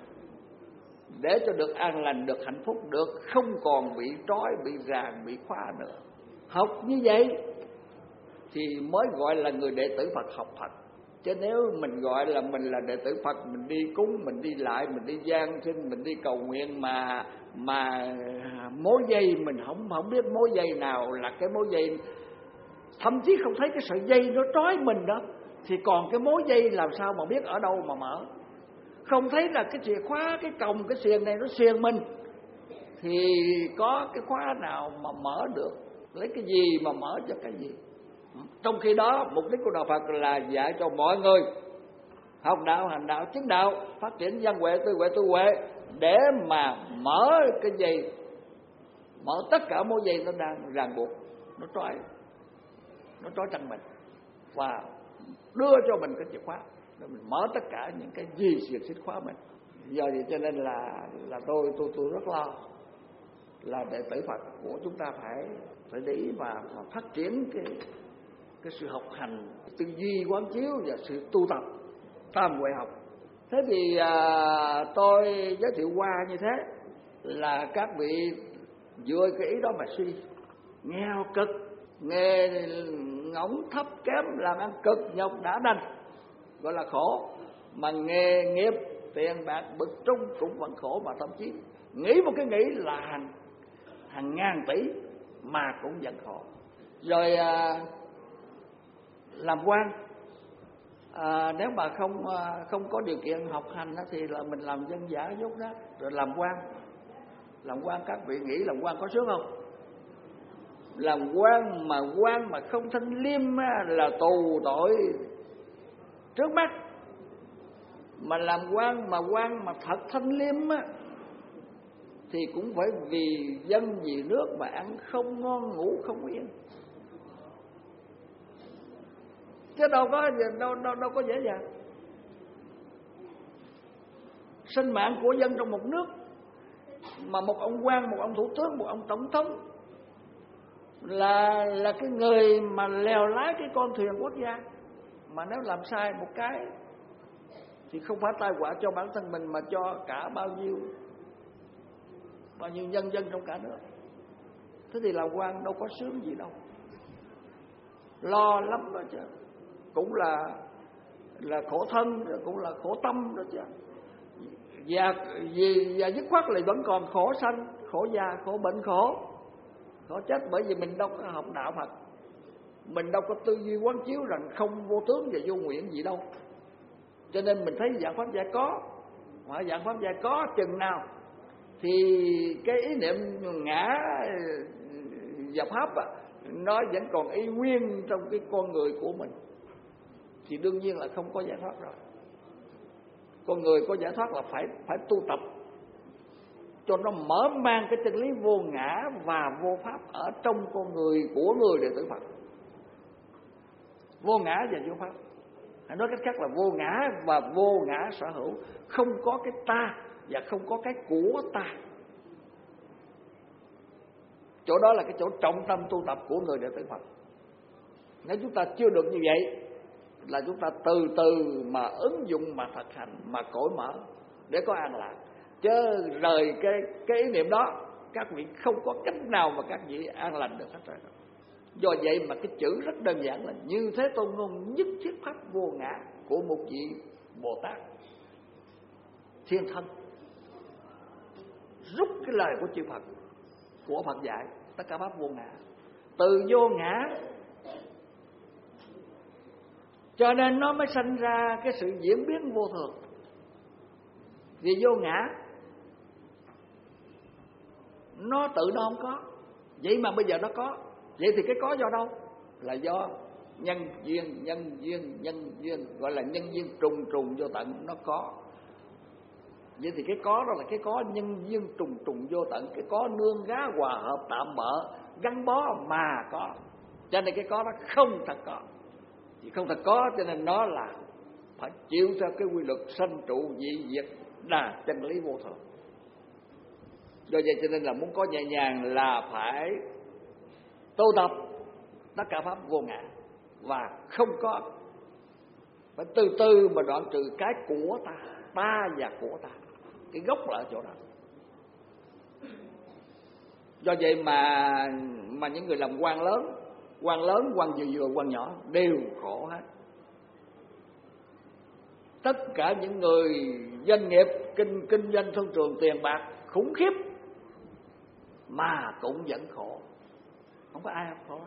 để cho được an lành, được hạnh phúc, được không còn bị trói, bị ràng, bị khóa nữa. Học như vậy thì mới gọi là người đệ tử Phật học Phật. Chứ nếu mình gọi là mình là đệ tử Phật, mình đi cúng, mình đi lại, mình đi giang sinh, mình đi cầu nguyện mà mà mối dây mình không không biết mối dây nào là cái mối dây, thậm chí không thấy cái sợi dây nó trói mình đó, thì còn cái mối dây làm sao mà biết ở đâu mà mở? Không thấy là cái chìa khóa, cái còng, cái xiềng này nó xiềng mình, thì có cái khóa nào mà mở được? Lấy cái gì mà mở cho cái gì? Trong khi đó mục đích của đạo Phật là dạy cho mọi người học đạo, hành đạo, chứng đạo, phát triển văn huệ, tư huệ, tu huệ, để mà mở cái dây, mở tất cả mối dây nó đang ràng buộc, nó trói, nó trói chân mình, và đưa cho mình cái chìa khóa để mình mở tất cả những cái gì xiềng xích khóa mình. Do vậy cho nên là là tôi tôi tôi rất lo là đệ tử Phật của chúng ta phải phải để ý và, và phát triển cái cái sự học hành, tư duy quán chiếu và sự tu tập tam huệ học. Thế thì à, tôi giới thiệu qua như thế là các vị dựa cái ý đó mà suy. Nghèo cực, nghề ngỗng thấp kém, làm ăn cực nhọc đã đành, gọi là khổ. Mà nghề nghiệp tiền bạc bực trung cũng vẫn khổ, mà thậm chí nghĩ một cái nghĩ là hàng, hàng ngàn tỷ mà cũng vẫn khổ. Rồi à, làm quan, à, nếu mà không không có điều kiện học hành thì là mình làm dân dã dốt đó. Rồi làm quan, làm quan các vị nghĩ làm quan có sướng không? Làm quan mà quan mà không thanh liêm là tù tội trước mắt. Mà làm quan mà quan mà thật thanh liêm á, thì cũng phải vì dân vì nước mà ăn không ngon ngủ không yên, chứ đâu có đâu đâu đâu có dễ dàng. Sinh mạng của dân trong một nước mà một ông quan, một ông thủ tướng, một ông tổng thống là là cái người mà lèo lái cái con thuyền quốc gia, mà nếu làm sai một cái thì không phải tai họa cho bản thân mình mà cho cả bao nhiêu bao nhiêu nhân dân trong cả nước. Thế thì làm quan đâu có sướng gì đâu, lo lắm đó chứ, cũng là là khổ thân, cũng là khổ tâm đó chứ. Và vì và dứt khoát là vẫn còn khổ sanh, khổ già, khổ bệnh, khổ Họ chết bởi vì mình đâu có học đạo Phật, mình đâu có tư duy quán chiếu rằng không vô tướng và vô nguyện gì đâu. Cho nên mình thấy dạng pháp giải có, mà dạng pháp giải có chừng nào thì cái ý niệm ngã và pháp á, nó vẫn còn y nguyên trong cái con người của mình, thì đương nhiên là không có giải thoát rồi. Con người có giải thoát là phải phải tu tập cho nó mở mang cái chân lý vô ngã và vô pháp ở trong con người của người đệ tử Phật. Vô ngã và vô pháp, hay nói cách khác là vô ngã và vô ngã sở hữu, không có cái ta và không có cái của ta. Chỗ đó là cái chỗ trọng tâm tu tập của người đệ tử Phật. Nếu chúng ta chưa được như vậy là chúng ta từ từ mà ứng dụng, mà thực hành, mà cởi mở để có an lạc. Chứ rời cái, cái ý niệm đó, các vị không có cách nào mà các vị an lành được hết rồi. Do vậy mà cái chữ rất đơn giản là Như Thế Tôn ngôn nhất thiết pháp vô ngã của một vị Bồ Tát thiên thân, rút cái lời của chư Phật, của Phật dạy tất cả pháp vô ngã, từ vô ngã cho nên nó mới sanh ra cái sự diễn biến vô thường. Vì vô ngã nó tự nó không có, vậy mà bây giờ nó có. Vậy thì cái có do đâu? Là do nhân duyên, nhân duyên, nhân duyên, gọi là nhân duyên trùng trùng vô tận, nó có. Vậy thì cái có đó là cái có nhân duyên trùng trùng vô tận, cái có nương gá hòa hợp tạm bợ gắn bó mà có. Cho nên cái có đó không thật có, thì không thật có, cho nên nó là phải chịu theo cái quy luật sanh trụ dị diệt là chân lý vô thường. Do vậy cho nên là muốn có nhẹ nhàng là phải tu tập tất cả pháp vô ngã và không có, phải từ từ mà đoạn trừ cái của ta, ta và của ta. Cái gốc là ở chỗ đó. Do vậy mà mà những người làm quan lớn, quan lớn, quan vừa vừa, quan nhỏ đều khổ hết. Tất cả những người doanh nghiệp kinh kinh doanh thương trường tiền bạc khủng khiếp mà cũng vẫn khổ, không có ai không khổ.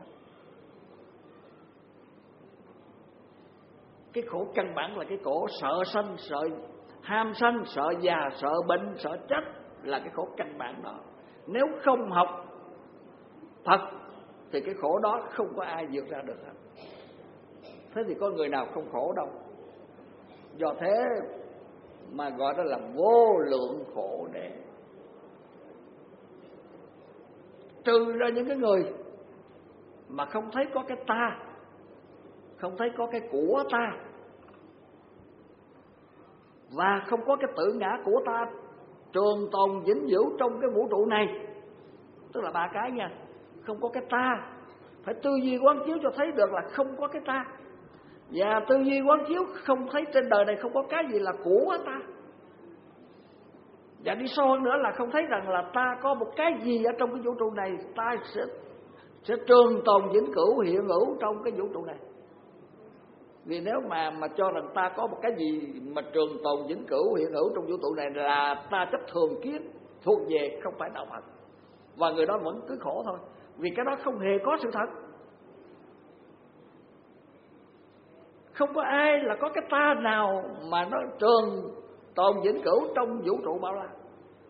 Cái khổ căn bản là cái khổ sợ sanh, sợ ham sanh, sợ già, sợ bệnh, sợ chết, là cái khổ căn bản đó. Nếu không học Phật thì cái khổ đó không có ai vượt ra được hết. Thế thì có người nào không khổ đâu. Do thế mà gọi đó là vô lượng khổ đế. Trừ ra những cái người mà không thấy có cái ta, không thấy có cái của ta, và không có cái tự ngã của ta trường tồn vĩnh viễn trong cái vũ trụ này. Tức là ba cái nha. Không có cái ta, phải tư duy quán chiếu cho thấy được là không có cái ta, và tư duy quán chiếu không thấy trên đời này không có cái gì là của ta. Và đi sâu hơn nữa là không thấy rằng là ta có một cái gì ở trong cái vũ trụ này, ta sẽ sẽ trường tồn vĩnh cửu hiện hữu trong cái vũ trụ này. Vì nếu mà mà cho rằng ta có một cái gì mà trường tồn vĩnh cửu hiện hữu trong vũ trụ này là ta chấp thường kiến, thuộc về không phải đạo Phật, và người đó vẫn cứ khổ thôi. Vì cái đó không hề có sự thật. Không có ai là có cái ta nào mà nó trường tồn vĩnh cửu trong vũ trụ bao la.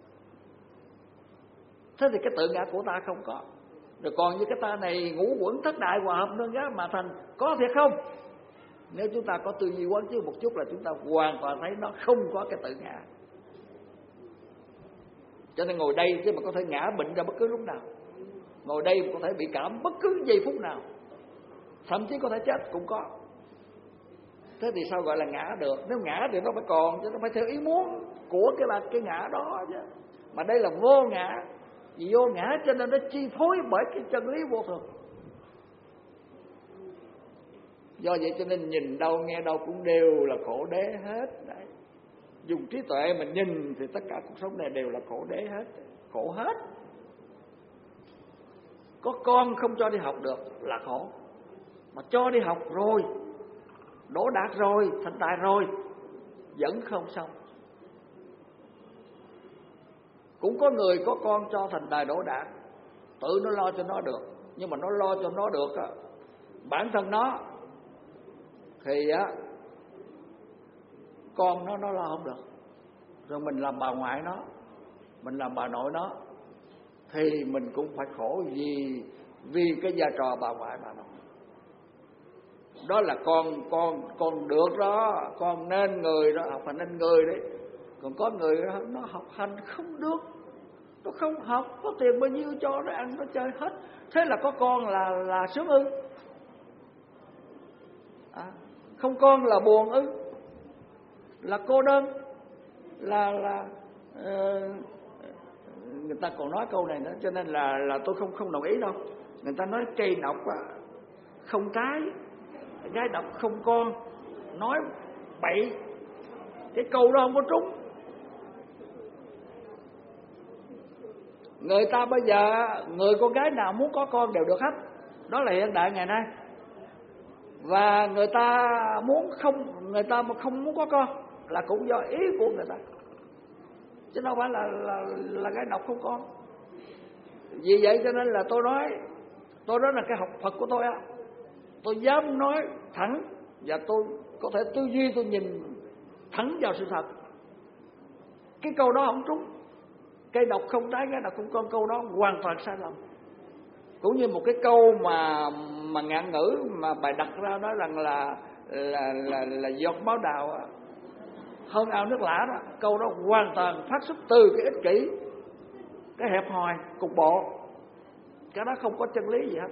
Thế thì cái tự ngã của ta không có. Rồi còn như cái ta này ngũ quẩn thất đại hòa hợp nương gá mà thành, có thiệt không? Nếu chúng ta có tư duy quán chiếu một chút là chúng ta hoàn toàn thấy nó không có cái tự ngã. Cho nên ngồi đây chứ mà có thể ngã bệnh ra bất cứ lúc nào, ngồi đây có thể bị cảm bất cứ giây phút nào, thậm chí có thể chết cũng có. Thế thì sao gọi là ngã được? Nếu ngã thì nó phải còn, chứ nó phải theo ý muốn của cái là cái ngã đó chứ. Mà đây là vô ngã. Vì vô ngã cho nên nó chi phối bởi cái chân lý vô thường. Do vậy cho nên nhìn đâu nghe đâu cũng đều là khổ đế hết đấy. Dùng trí tuệ mình nhìn thì tất cả cuộc sống này đều là khổ đế hết, khổ hết. Có con không cho đi học được là khổ, mà cho đi học rồi, đỗ đạt rồi, thành tài rồi, vẫn không xong. Cũng có người có con cho thành tài đỗ đạt, tự nó lo cho nó được. Nhưng mà nó lo cho nó được á, bản thân nó thì á con nó nó lo không được, rồi mình làm bà ngoại nó, mình làm bà nội nó, thì mình cũng phải khổ vì vì cái vai trò bà ngoại bà nội. Đó là con con con được đó, con nên người đó, học hành nên người đấy. Còn có người đó, nó học hành không được, nó không học, có tiền bao nhiêu cho nó ăn nó chơi hết, thế là có con là là sướng ư? À, không con là buồn ư? Là cô đơn? Là là uh, người ta còn nói câu này nữa, cho nên là là tôi không không đồng ý đâu. Người ta nói cây độc không trái, gái độc không con, nói bậy, cái câu đó không có trúng. Người ta bây giờ người con gái nào muốn có con đều được hết, đó là hiện đại ngày nay. Và người ta muốn không, người ta mà không muốn có con là cũng do ý của người ta, chứ đâu phải là là là gái độc không con. Vì vậy cho nên là tôi nói, tôi đó là cái học Phật của tôi á, tôi dám nói thẳng và tôi có thể tư duy, tôi nhìn thẳng vào sự thật. Cái câu đó không trúng. Cây độc không trái, gái độc không con, câu đó hoàn toàn sai lầm. Cũng như một cái câu mà mà ngạn ngữ mà bài đặt ra nói rằng là là là, là giọt máu đào hơn ao nước lã đó. Câu đó hoàn toàn phát xuất từ cái ích kỷ, cái hẹp hòi, cục bộ. Cái đó không có chân lý gì hết.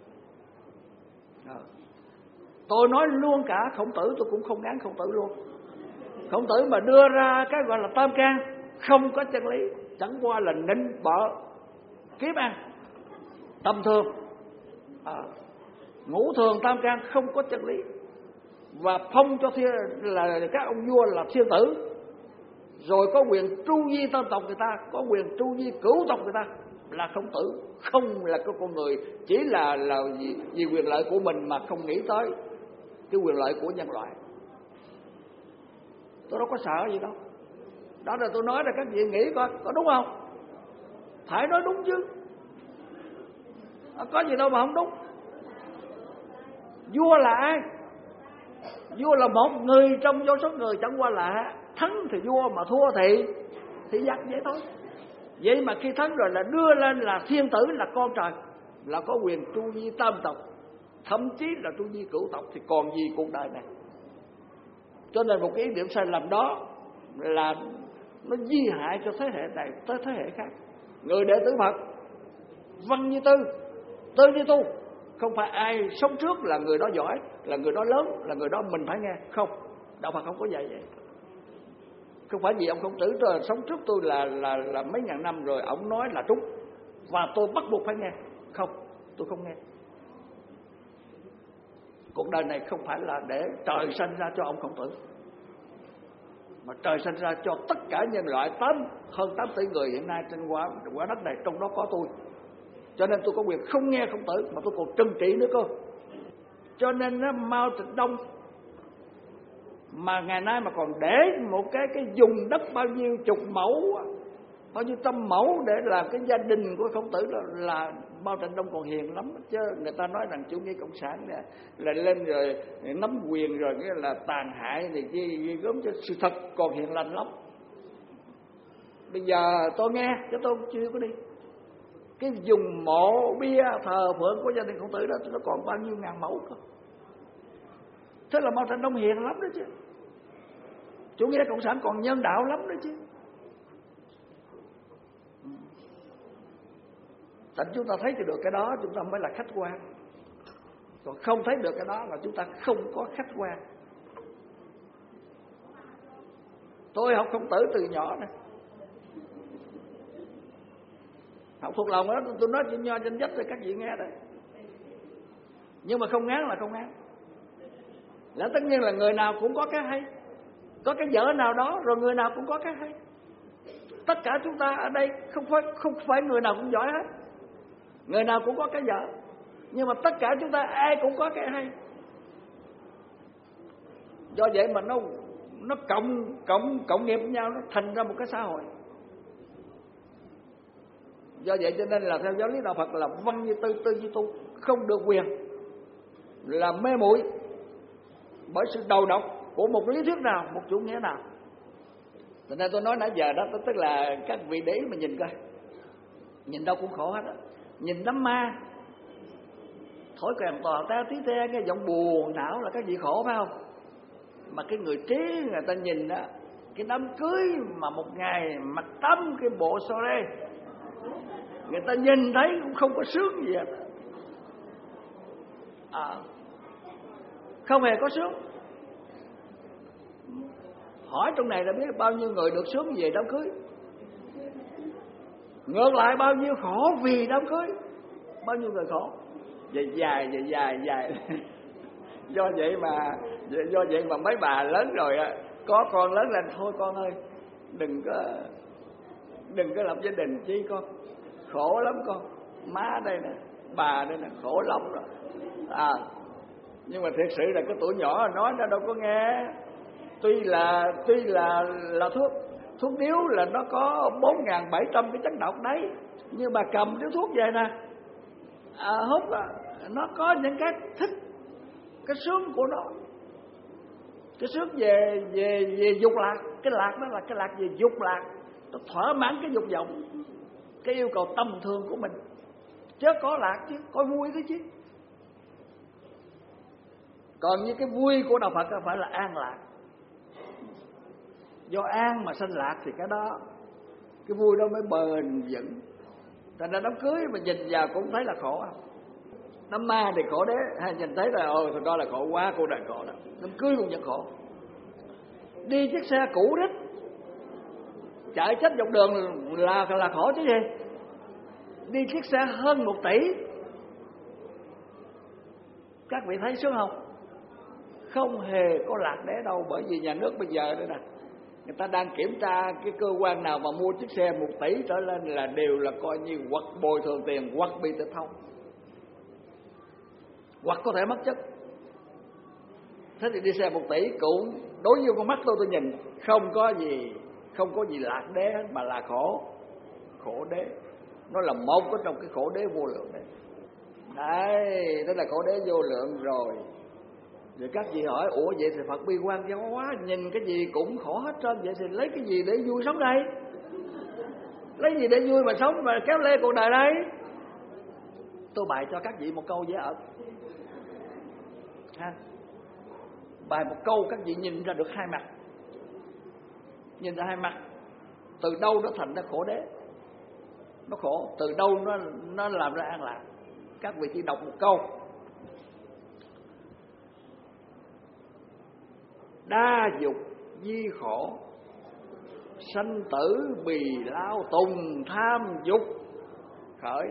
Tôi nói luôn cả Khổng Tử, tôi cũng không ngán Khổng Tử luôn. Khổng Tử mà đưa ra cái gọi là tam can không có chân lý, chẳng qua là nịnh bợ kiếm ăn tầm thường, à, ngũ thường tam can không có chân lý. Và phong cho thiên là các ông vua là thiên tử, rồi có quyền tru di tam tộc người ta, có quyền tru di cửu tộc người ta, là Khổng Tử không là cái con người chỉ là là vì, vì quyền lợi của mình mà không nghĩ tới cái quyền lợi của nhân loại. Tôi đâu có sợ gì đâu. Đó là tôi nói là các vị nghĩ coi có đúng không? Phải nói đúng chứ, có gì đâu mà không đúng. Vua là ai? Vua là một người trong vô số người, chẳng qua là thắng thì vua mà thua thì thì giặc vậy thôi. Vậy mà khi thắng rồi là đưa lên là thiên tử, là con trời, là có quyền tru di tam tộc, thậm chí là tru di cửu tộc, thì còn gì cuộc đời này. Cho nên một cái ý niệm sai lầm đó là nó di hại cho thế hệ này tới thế hệ khác. Người đệ tử Phật văn như tư, tư như tu, không phải ai sống trước là người đó giỏi, là người đó lớn, là người đó mình phải nghe. Không, đạo Phật không có dạy vậy. Không phải vì ông Khổng Tử tôi sống trước tôi là là là mấy ngàn năm rồi ông nói là trúng và tôi bắt buộc phải nghe. Không, tôi không nghe. Cuộc đời này không phải là để trời sanh ra cho ông Khổng Tử, mà trời sanh ra cho tất cả nhân loại tám hơn tám tỷ người hiện nay trên quả quả đất này, trong đó có tôi. Cho nên tôi có quyền không nghe Khổng Tử, mà tôi còn trừng trị nữa cơ. Cho nên nó Mao Trạch Đông mà ngày nay mà còn để một cái cái vùng đất bao nhiêu chục mẫu, bao nhiêu trăm mẫu để làm cái gia đình của Khổng Tử, là, là Mao Trạch Đông còn hiền lắm. Chứ người ta nói rằng chủ nghĩa cộng sản này, là lên rồi nắm quyền rồi cái là tàn hại này chi ghi gớm, cho sự thật còn hiền lành lắm. Bây giờ tôi nghe chứ tôi chưa có đi. Cái vùng mộ bia thờ phượng của gia đình Khổng Tử đó nó còn bao nhiêu ngàn mẫu cơ. Thế là Mao Trạch Đông hiền lắm đó chứ. Chủ nghĩa cộng sản còn nhân đạo lắm đó chứ. Thành chúng ta thấy được cái đó chúng ta mới là khách quan. Còn không thấy được cái đó là chúng ta không có khách quan. Tôi học Khổng Tử từ nhỏ này, học thuộc lòng đó, tôi nói chuyện nho danh dách cho các vị nghe đây. Nhưng mà không ngán là không ngán. Là tất nhiên là người nào cũng có cái hay, có cái dở nào đó, rồi người nào cũng có cái hay. Tất cả chúng ta ở đây không phải không phải người nào cũng giỏi hết, người nào cũng có cái dở, nhưng mà tất cả chúng ta ai cũng có cái hay. Do vậy mà nó nó cộng cộng cộng nghiệp với nhau, nó thành ra một cái xã hội. Do vậy cho nên là theo giáo lý đạo Phật là văn như tư, tư như tu, không được quyền là mê muội bởi sự đầu độc của một lý thuyết nào, một chủ nghĩa nào. Cho nên tôi nói nãy giờ đó, tức là các vị để ý mà nhìn coi, nhìn đâu cũng khổ hết á. Nhìn đám ma thổi kèn tò te tí te, cái giọng buồn não là các vị khổ phải không? Mà cái người trí người ta nhìn đó, cái đám cưới mà một ngày mặc tắm cái bộ soirée, người ta nhìn thấy cũng không có sướng gì hết à, không hề có sướng. Hỏi trong này là biết bao nhiêu người được sướng về đám cưới, ngược lại bao nhiêu khổ vì đám cưới, bao nhiêu người khổ dài dài dài dài dài. Do vậy mà do vậy mà mấy bà lớn rồi có con lớn lên thôi con ơi, đừng có đừng có lập gia đình chi con, khổ lắm con, má đây nè, bà đây nè, khổ lắm rồi à. Nhưng mà thiệt sự là cái tuổi nhỏ nói nó đâu có nghe. Tuy là tuy là là thuốc thuốc điếu là nó có bốn nghìn bảy trăm cái chất độc đấy, nhưng mà cầm điếu thuốc về nè à, hút à, nó có những cái thích, cái sướng của nó, cái sướng về về về dục lạc. Cái lạc đó là cái lạc về dục lạc, nó thỏa mãn cái dục vọng, cái yêu cầu tầm thường của mình, chứ có lạc chứ, có vui thế chứ. Còn như cái vui của đạo Phật phải là an lạc, do an mà sanh lạc thì cái đó, cái vui đó mới bền vững. Thành ra đám cưới mà nhìn vào cũng thấy là khổ không? Đám ma thì khổ đế, hay nhìn thấy là ồ thôi coi là khổ quá, cô đời khổ đó. Đám cưới cũng vẫn khổ. Đi chiếc xe cũ đích chạy chết dọc đường là là khổ chứ gì. Đi chiếc xe hơn một tỷ, các vị thấy sướng không? Không hề có lạc đế đâu. Bởi vì nhà nước bây giờ đây nè, người ta đang kiểm tra cái cơ quan nào mà mua chiếc xe một tỷ trở lên là đều là coi như hoặc bồi thường tiền hoặc bị tịch thu, hoặc có thể mất chức. Thế thì đi xe một tỷ cũng đối với con mắt tôi tôi nhìn không có gì, không có gì lạc đế mà là khổ, khổ đế. Nó là một ở trong cái khổ đế vô lượng đấy. Đấy, đó là khổ đế vô lượng rồi. Rồi các vị hỏi, ủa vậy thì Phật bi quan giáo hóa, nhìn cái gì cũng khổ hết trơn, vậy thì lấy cái gì để vui sống đây? Lấy gì để vui mà sống mà kéo lê cuộc đời đây? Tôi bày cho các vị một câu dễ ợt ha. Bài một câu các vị nhìn ra được hai mặt, nhìn ra hai mặt. Từ đâu nó thành ra khổ đế, nó khổ, từ đâu nó nó làm ra an lạc. Các vị chỉ đọc một câu: đa dục di khổ, sanh tử bì lao tùng tham dục khởi.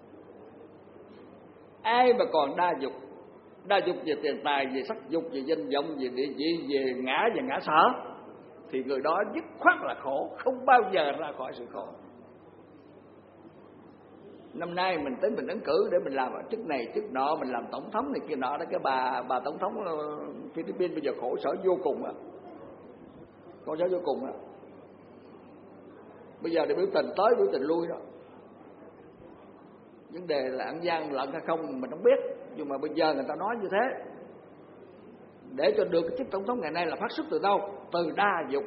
Ai mà còn đa dục, đa dục về tiền tài, về sắc dục, về danh vọng, về địa vị, về ngã và ngã sở, thì người đó dứt khoát là khổ, không bao giờ ra khỏi sự khổ. Năm nay mình tới mình ứng cử để mình làm chức này chức nọ, mình làm tổng thống này kia nọ đó. Cái bà bà tổng thống Philippines bây giờ khổ sở vô cùng á, khổ sở vô cùng á. Bây giờ để biểu tình tới biểu tình lui đó. Vấn đề là ăn gian lận hay không mình không biết, nhưng mà bây giờ người ta nói như thế. Để cho được cái chức tổng thống ngày nay là phát xuất từ đâu? Từ đa dục.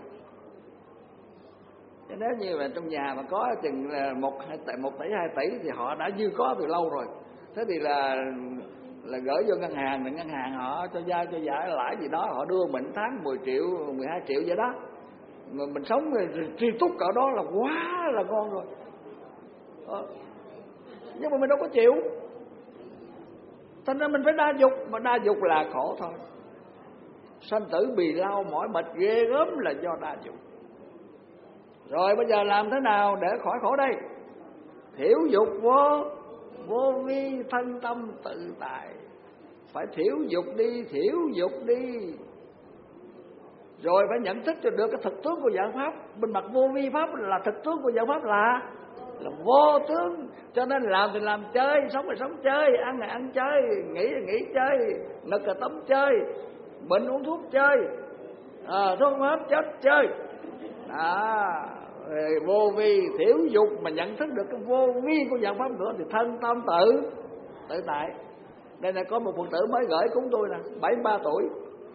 Nếu như là trong nhà mà có chừng là một hai tỷ, một tỷ hai tỷ thì họ đã dư có từ lâu rồi. Thế thì là là gửi vô ngân hàng, thì ngân hàng họ cho vay cho giải lãi gì đó, họ đưa mình tháng mười triệu, mười hai triệu vậy đó. Mà mình sống tri túc cỡ đó là quá là ngon rồi. Ờ. Nhưng mà mình đâu có chịu. Thành ra mình phải đa dục, mà đa dục là khổ thôi. Sanh tử bì lao mỏi mệt ghê gớm là do đa dục. Rồi bây giờ làm thế nào để khỏi khổ đây? Thiểu dục vô, vô vi thân tâm tự tại. Phải thiểu dục đi, thiểu dục đi. Rồi phải nhận thức cho được cái thực tướng của dạng pháp. Bên mặt vô vi pháp là thực tướng của dạng pháp là là vô tướng. Cho nên làm thì làm chơi, sống thì sống chơi, ăn thì ăn chơi, nghỉ thì nghỉ chơi, nực thì tắm chơi, bệnh uống thuốc chơi, à, thuốc hấp chết chơi. À, Vô vi thiểu dục mà nhận thức được cái vô vi của dạng pháp nữa thì thân tâm tự tự tại. Đây là có một Phật tử mới gửi cúng tôi nè, bảy mươi ba tuổi,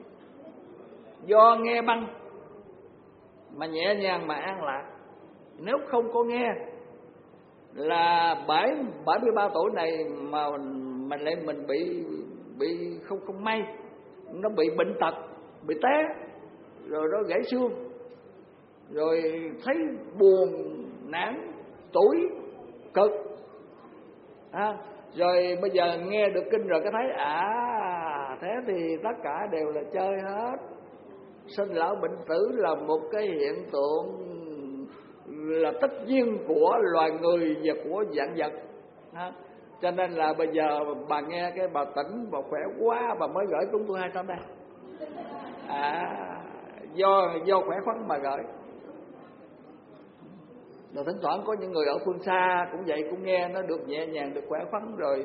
do nghe băng mà nhẹ nhàng mà an lạc. Nếu không có nghe là bảy bảy mươi ba tuổi này mà mình lại mình bị bị không không may, nó bị bệnh tật, bị té, rồi nó gãy xương, rồi thấy buồn nản tủi cực à, rồi bây giờ nghe được kinh rồi cái thấy à thế thì tất cả đều là chơi hết. Sinh lão bệnh tử là một cái hiện tượng là tất nhiên của loài người và của vạn vật à, cho nên là bây giờ bà nghe cái bà tỉnh, bà khỏe quá, bà mới gửi chúng tôi hai trăm đây à, do do khỏe khoắn mà gửi. Rồi thỉnh thoảng có những người ở phương xa cũng vậy, cũng nghe nó được nhẹ nhàng, được khỏe khoắn. Rồi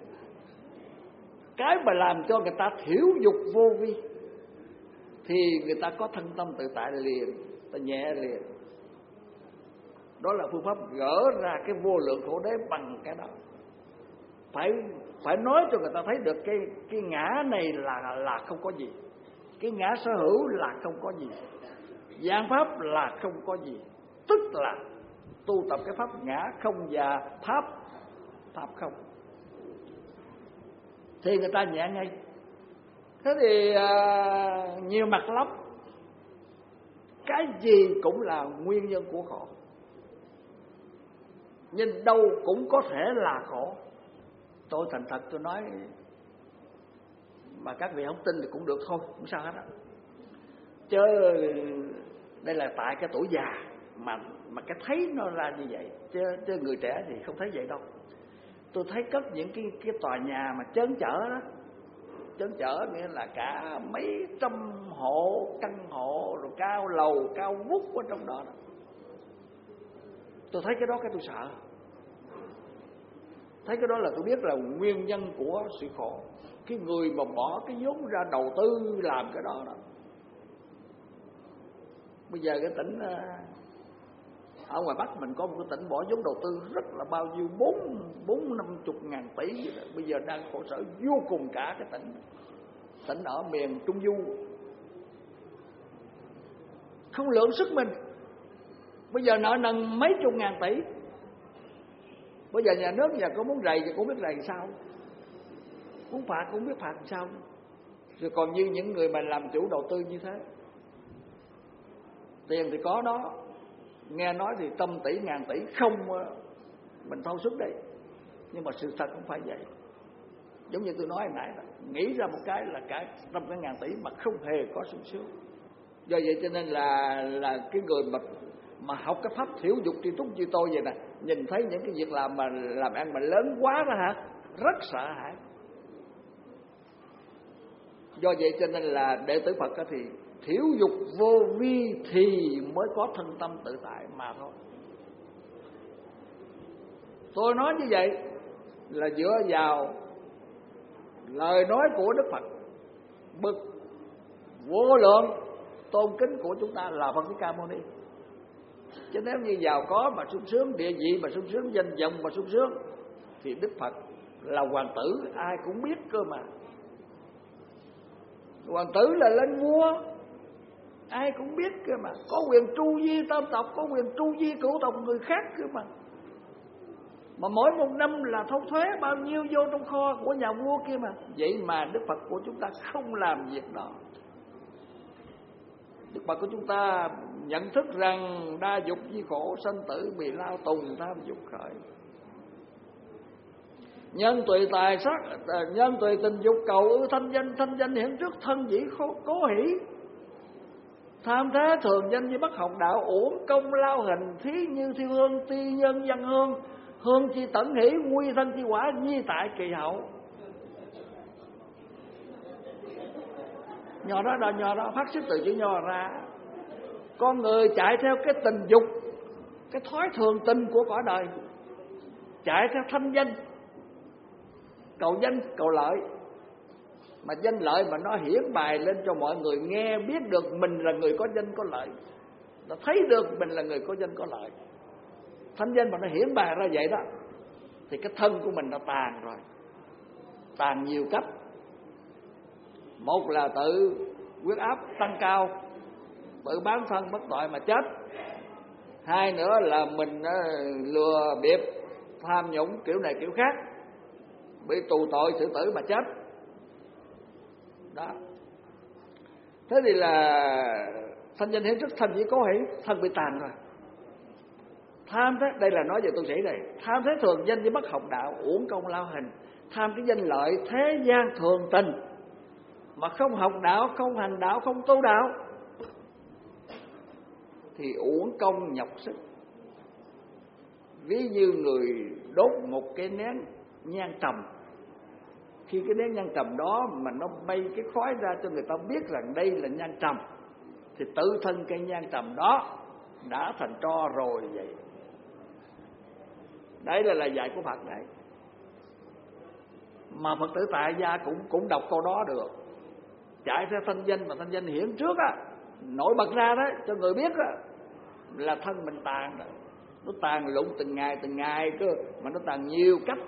cái mà làm cho người ta thiểu dục vô vi thì người ta có thân tâm tự tại liền, ta nhẹ liền. Đó là phương pháp gỡ ra cái vô lượng khổ đế bằng cái đó. Phải phải nói cho người ta thấy được cái cái ngã này là là không có gì, cái ngã sở hữu là không có gì, dạng pháp là không có gì, tức là tu tập cái pháp ngã không và pháp pháp không, thì người ta nhẹ ngay. Thế thì à, nhiều mặt lắm, cái gì cũng là nguyên nhân của khổ, nhưng đâu cũng có thể là khổ. Tôi thành thật tôi nói, mà các vị không tin thì cũng được thôi, không sao hết á. Chứ đây là tại cái tuổi già mà mà cái thấy nó ra như vậy, chứ, chứ người trẻ thì không thấy vậy đâu. Tôi thấy cất những cái cái tòa nhà mà chớn chở đó, chớn chở nghĩa là cả mấy trăm hộ, căn hộ, rồi cao lầu, cao vút ở trong đó, đó. Tôi thấy cái đó cái tôi sợ. Thấy cái đó là tôi biết là nguyên nhân của sự khổ. Cái người mà bỏ cái vốn ra đầu tư làm cái đó đó. Bây giờ cái tỉnh ở ngoài Bắc mình có một cái tỉnh bỏ vốn đầu tư rất là bao nhiêu, bốn bốn năm chục ngàn tỷ, bây giờ đang khổ sở vô cùng cả cái tỉnh. Tỉnh ở miền Trung Du không lượng sức mình, bây giờ nợ nần mấy chục ngàn tỷ. Bây giờ nhà nước giờ có muốn rầy thì cũng biết rầy sao, muốn phạt cũng biết phạt sao. Rồi còn như những người mà làm chủ đầu tư như thế, tiền thì có đó, nghe nói thì trăm tỷ ngàn tỷ không mình thâu suất đây, nhưng mà sự thật không phải vậy. Giống như tôi nói hồi nãy đó, nghĩ ra một cái là cả trăm cái ngàn tỷ mà không hề có sung sướng. Do vậy cho nên là là cái người mà mà học cái pháp thiểu dục tri túc như tôi vậy nè, nhìn thấy những cái việc làm mà làm ăn mà lớn quá đó hả, rất sợ hãi. Do vậy cho nên là đệ tử Phật thì thiểu dục vô vi thì mới có thân tâm tự tại mà thôi. Tôi nói như vậy là dựa vào lời nói của Đức Phật bậc vô lượng tôn kính của chúng ta là Phật Thích Ca Mâu Ni. Chứ nếu như giàu có mà sung sướng, địa vị mà sung sướng, danh vọng mà sung sướng thì Đức Phật là hoàng tử, ai cũng biết cơ mà. Hoàng tử là lên vua, ai cũng biết cơ mà. Có quyền tru di tam tộc, có quyền tru di cửu tộc người khác cơ mà. Mà mỗi một năm là thâu thuế bao nhiêu vô trong kho của nhà vua kia mà. Vậy mà Đức Phật của chúng ta không làm việc đó. Đức Phật của chúng ta nhận thức rằng đa dục di khổ, sanh tử bị lao tùng tham dục khởi. Nhân tùy tài sắc, nhân tùy tình dục cầu ư thanh danh, thanh danh hiện trước thân dĩ cố hỷ. Tham thế thường danh như bất học đạo, uổng công lao hình thí như thiêu hương, ti nhân văn hương. Hương chi tẩn hỷ, nguy thân chi quả, nhi tại kỳ hậu. Nho đó là nho đó, phát xuất từ chữ nho ra. Con người chạy theo cái tình dục, cái thói thường tình của cõi đời, chạy theo thanh danh, cầu danh cầu lợi. Mà danh lợi mà nó hiển bày lên cho mọi người nghe, biết được mình là người có danh có lợi. nó thấy được mình là người có danh có lợi. Thánh danh mà nó hiển bày ra vậy đó, thì cái thân của mình nó tàn rồi. Tàn nhiều cách. Một là tự huyết áp tăng cao, tự bán thân bất tội mà chết. Hai nữa là mình lừa bịp, tham nhũng kiểu này kiểu khác, bị tù tội xử tử mà chết. Đó. Thế thì là thanh danh hiển trước, thân chỉ có hỷ, thân bị tàn rồi. Tham thế, đây là nói về tu sĩ này. Tham thế thường danh với bất học đạo, uổng công lao hình. Tham cái danh lợi thế gian thường tình, mà không học đạo, không hành đạo, không tu đạo thì uổng công nhọc sức. Ví như người đốt một cái nén nhang trầm, khi cái nén nhang trầm đó mà nó bay cái khói ra cho người ta biết rằng đây là nhang trầm, thì tự thân cây nhang trầm đó đã thành tro rồi vậy. Đấy là lời dạy của Phật đấy. Mà Phật tử tại gia cũng cũng đọc câu đó được. Chạy theo thanh danh mà thanh danh hiển trước á, nổi bật ra đấy, cho người biết á, là thân mình tàn rồi. Nó tàn lụng từng ngày từng ngày cơ, mà nó tàn nhiều cách.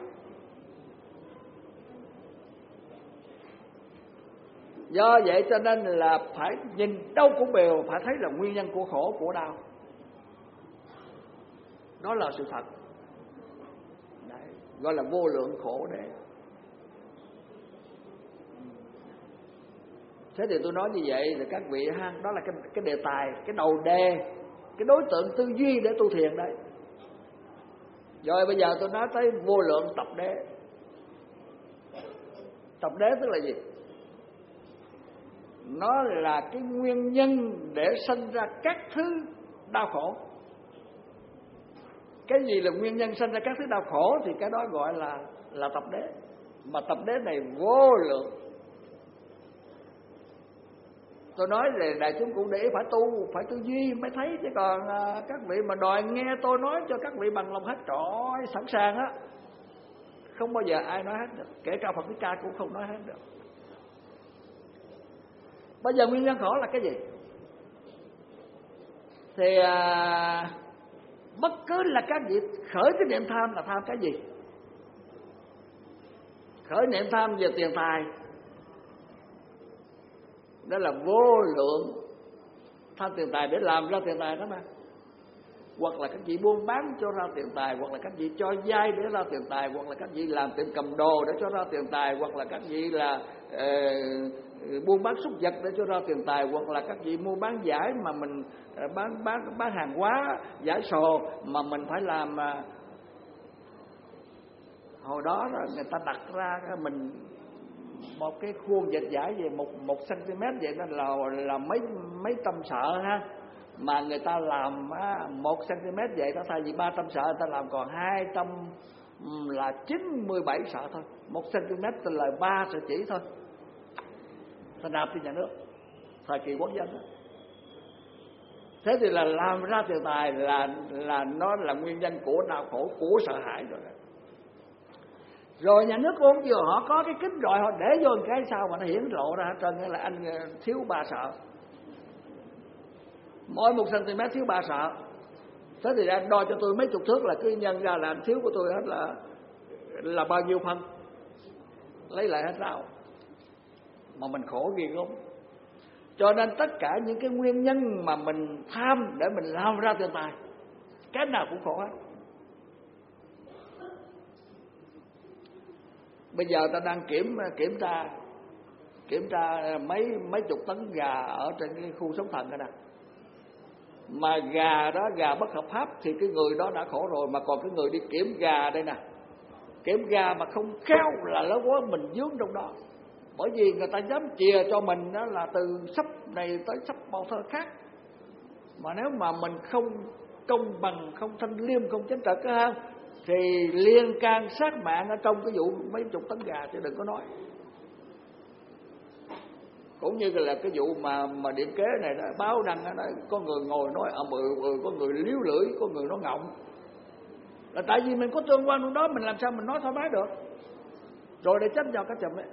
Do vậy cho nên là phải nhìn đâu cũng đều phải thấy là nguyên nhân của khổ của đau. Đó là sự thật. Đấy, gọi là vô lượng khổ đế. Thế thì tôi nói như vậy là các vị ha, đó là cái, cái đề tài, cái đầu đề, cái đối tượng tư duy để tu thiền đấy. Rồi bây giờ tôi nói tới vô lượng tập đế. Tập đế tức là gì? Nó là cái nguyên nhân để sinh ra các thứ đau khổ. Cái gì là nguyên nhân sinh ra các thứ đau khổ thì cái đó gọi là là tập đế. Mà tập đế này vô lượng. Tôi nói là đại chúng cũng để phải tu, phải tư duy mới thấy. Chứ còn à, các vị mà đòi nghe tôi nói cho các vị bằng lòng hết trọi sẵn sàng á, không bao giờ ai nói hết được. Kể cả Phật Thích Ca cũng không nói hết được. Bây giờ nguyên nhân khổ là cái gì? Thì à, bất cứ là các vị khởi cái niệm tham là tham cái gì? Khởi niệm tham về tiền tài, đó là vô lượng. Tham tiền tài để làm ra tiền tài đó mà. Hoặc là các vị buôn bán cho ra tiền tài, hoặc là các vị cho vay để ra tiền tài, hoặc là các vị làm tiệm cầm đồ để cho ra tiền tài, hoặc là các vị là uh, buôn bán súc vật để cho ra tiền tài, hoặc là các vị mua bán giải mà mình uh, bán bán bán hàng hóa giải sồ mà mình phải làm. Uh, hồi đó là người ta đặt ra mình một cái khuôn dệt giải về một một cm vậy đó là là mấy mấy trăm sợi ha, mà người ta làm á, một cm vậy đó, thay vì ba trăm sợi người ta làm còn hai trăm là chín mươi bảy sợi thôi, một cm là ba sợi chỉ thôi, ta nạp cho nhà nước thời kỳ quốc dân đó. Thế thì là làm ra tiền tài là là nó là nguyên nhân của đau khổ, của sợ hãi rồi đó. Rồi nhà nước cũng vừa họ có cái kính rồi họ để vô một cái sao mà nó hiển lộ ra hết trơn là anh thiếu ba sợ. Mỗi một cm thiếu ba sợ. Thế thì anh đo cho tôi mấy chục thước là cứ nhân ra là anh thiếu của tôi hết là là bao nhiêu phân. Lấy lại hết rau. Mà mình khổ ghê gớm. Cho nên tất cả những cái nguyên nhân mà mình tham để mình làm ra tiền tài, cái nào cũng khổ hết. Bây giờ ta đang kiểm kiểm tra kiểm tra mấy mấy chục tấn gà ở trên cái khu sống thần đó nè. Mà gà đó, gà bất hợp pháp thì cái người đó đã khổ rồi, mà còn cái người đi kiểm gà đây nè, kiểm gà mà không khéo là lớn quá mình vướng trong đó. Bởi vì người ta dám chìa cho mình đó là từ sắp này tới sắp bao thơ khác. Mà nếu mà mình không công bằng, không thanh liêm, không chính trực á, thì liên can sát mạng ở trong cái vụ mấy chục tấn gà chứ đừng có nói. Cũng như là cái vụ mà mà điện kế này đó, báo đăng đó, có người ngồi nói ầm ừ, ừ, có người liếu lưỡi, có người nói ngọng. Là tại vì mình có tương quan trong đó, mình làm sao mình nói thoải mái được. Rồi để chấp vào cái chùm ấy.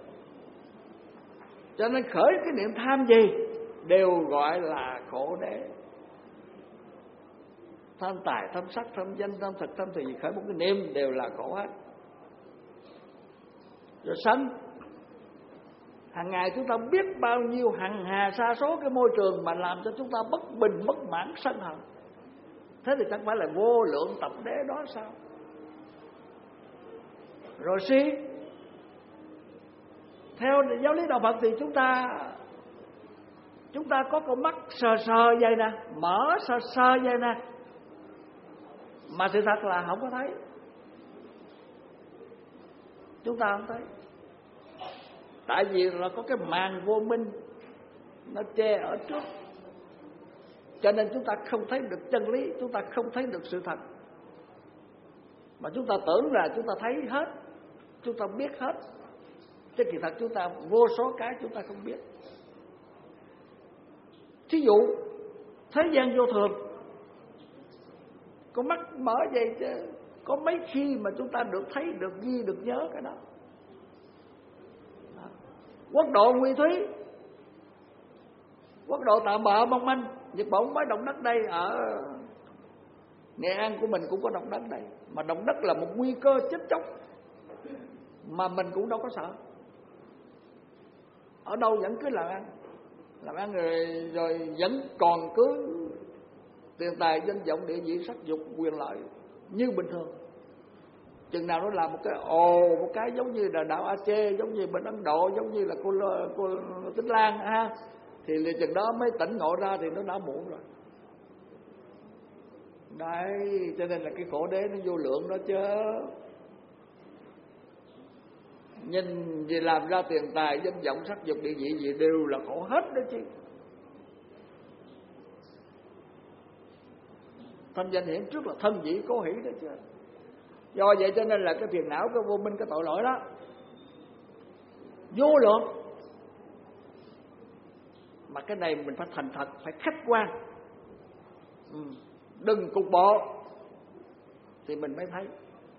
Cho nên khởi cái niệm tham gì đều gọi là khổ đế. tham tài, tham sắc, tham danh, tham thực, tham thùy, khởi một cái niệm đều là khổ hết. Rồi sân, hàng ngày chúng ta biết bao nhiêu hằng hà sa số cái môi trường mà làm cho chúng ta bất bình, bất mãn, sân hận. Thế thì chẳng phải là vô lượng tập đế đó sao? Rồi si, theo giáo lý đạo Phật thì chúng ta chúng ta có con mắt sờ sờ vậy nè, mở sờ sờ vậy nè, mà sự thật là không có thấy. Chúng ta không thấy, tại vì là có cái màn vô minh nó che ở trước, cho nên chúng ta không thấy được chân lý, chúng ta không thấy được sự thật. Mà chúng ta tưởng là chúng ta thấy hết, chúng ta biết hết, chứ kỳ thật chúng ta vô số cái chúng ta không biết. Thí dụ thế gian vô thường, con mắt mở vậy chứ có mấy khi mà chúng ta được thấy, được ghi, được nhớ cái đó. Quốc độ nguy thúy, quốc độ tạm bợ mong manh. Nhật Bản mới động đất đây, ở Nghệ An của mình cũng có động đất đây. Mà động đất là một nguy cơ chết chóc, mà mình cũng đâu có sợ. Ở đâu vẫn cứ làm ăn, làm ăn rồi, rồi vẫn còn cứ tiền tài, danh vọng, địa vị, sắc dục, quyền lợi như bình thường. Chừng nào nó làm một cái ồ, một cái giống như là đạo A Chê, giống như bên Ấn Độ, giống như là cô, cô Tính Lan ha, thì chừng đó mới tỉnh ngộ ra thì nó đã muộn rồi. Đấy, cho nên là cái khổ đế nó vô lượng đó chứ. Nhìn gì làm ra tiền tài, danh vọng, sắc dục, địa vị gì đều là khổ hết đó chứ. Thanh danh hiển trước là thân vị cố hỷ đó chứ. Do vậy cho nên là cái phiền não, cái vô minh, cái tội lỗi đó vô lượng. Mà cái này mình phải thành thật, phải khách quan, ừ. Đừng cục bộ thì mình mới thấy.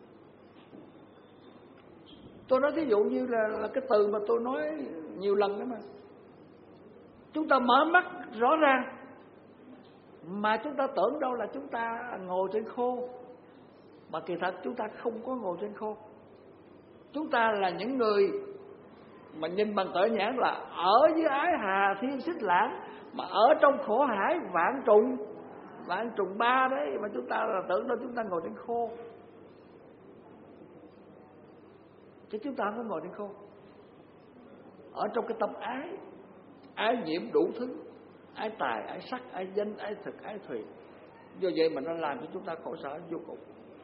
Tôi nói thí dụ như là, là cái từ mà tôi nói nhiều lần đó mà. Chúng ta mở mắt rõ ràng, mà chúng ta tưởng đâu là chúng ta ngồi trên khô, mà kỳ thật chúng ta không có ngồi trên khô. Chúng ta là những người mà nhìn bằng tở nhãn là ở dưới ái hà thiên xích lãng, mà ở trong khổ hải vạn trùng, vạn trùng ba đấy, mà chúng ta là tưởng đâu chúng ta ngồi trên khô, chứ chúng ta không có ngồi trên khô. Ở trong cái tâm ái, ái nhiễm đủ thứ, ái tài, ái sắc, ái danh, ái thực, ái thùy. Do vậy mà nó làm cho chúng ta khổ sở vô cùng.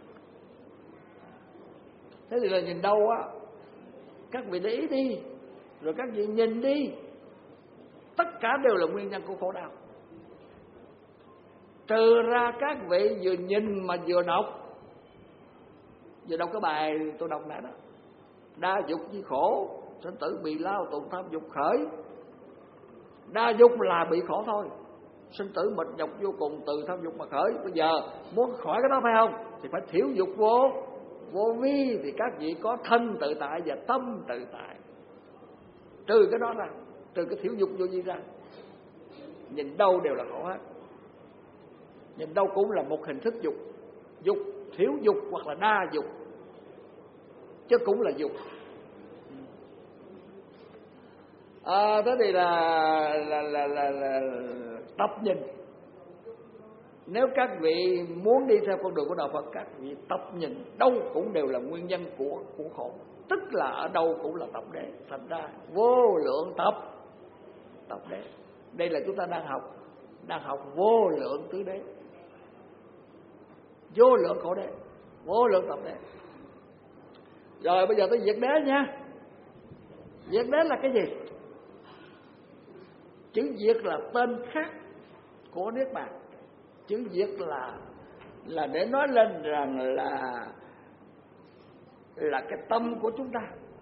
Thế thì là nhìn đâu á, các vị để ý đi, rồi các vị nhìn đi, tất cả đều là nguyên nhân của khổ đau. Trừ ra các vị vừa nhìn mà vừa đọc, vừa đọc cái bài tôi đọc nãy đó, đa dục như khổ, sinh tử bị lao tụng tham dục khởi. Đa dục là bị khổ thôi, sinh tử mệt nhọc vô cùng từ tham dục mà khởi. Bây giờ muốn khỏi cái đó phải không, thì phải thiểu dục vô. Vô vi thì các vị có thân tự tại và tâm tự tại. Trừ cái đó ra, trừ cái thiểu dục vô vi ra, nhìn đâu đều là khổ hết. Nhìn đâu cũng là một hình thức dục, dục, thiểu dục hoặc là đa dục, chứ cũng là dục. À, thế thì là là, là, là, là tập nhìn. Nếu các vị muốn đi theo con đường của đạo Phật, các vị tập nhìn đâu cũng đều là nguyên nhân của của khổ, tức là ở đâu cũng là tập đế. Thành ra vô lượng tập tập đế. Đây là chúng ta đang học, đang học vô lượng tứ đế, vô lượng khổ đế, vô lượng tập đế. Rồi bây giờ tôi diệt đế nha. Diệt đế là cái gì? Chữ diệt là tên khác của Niết Bàn. Chữ diệt là là để nói lên rằng là là cái tâm của chúng ta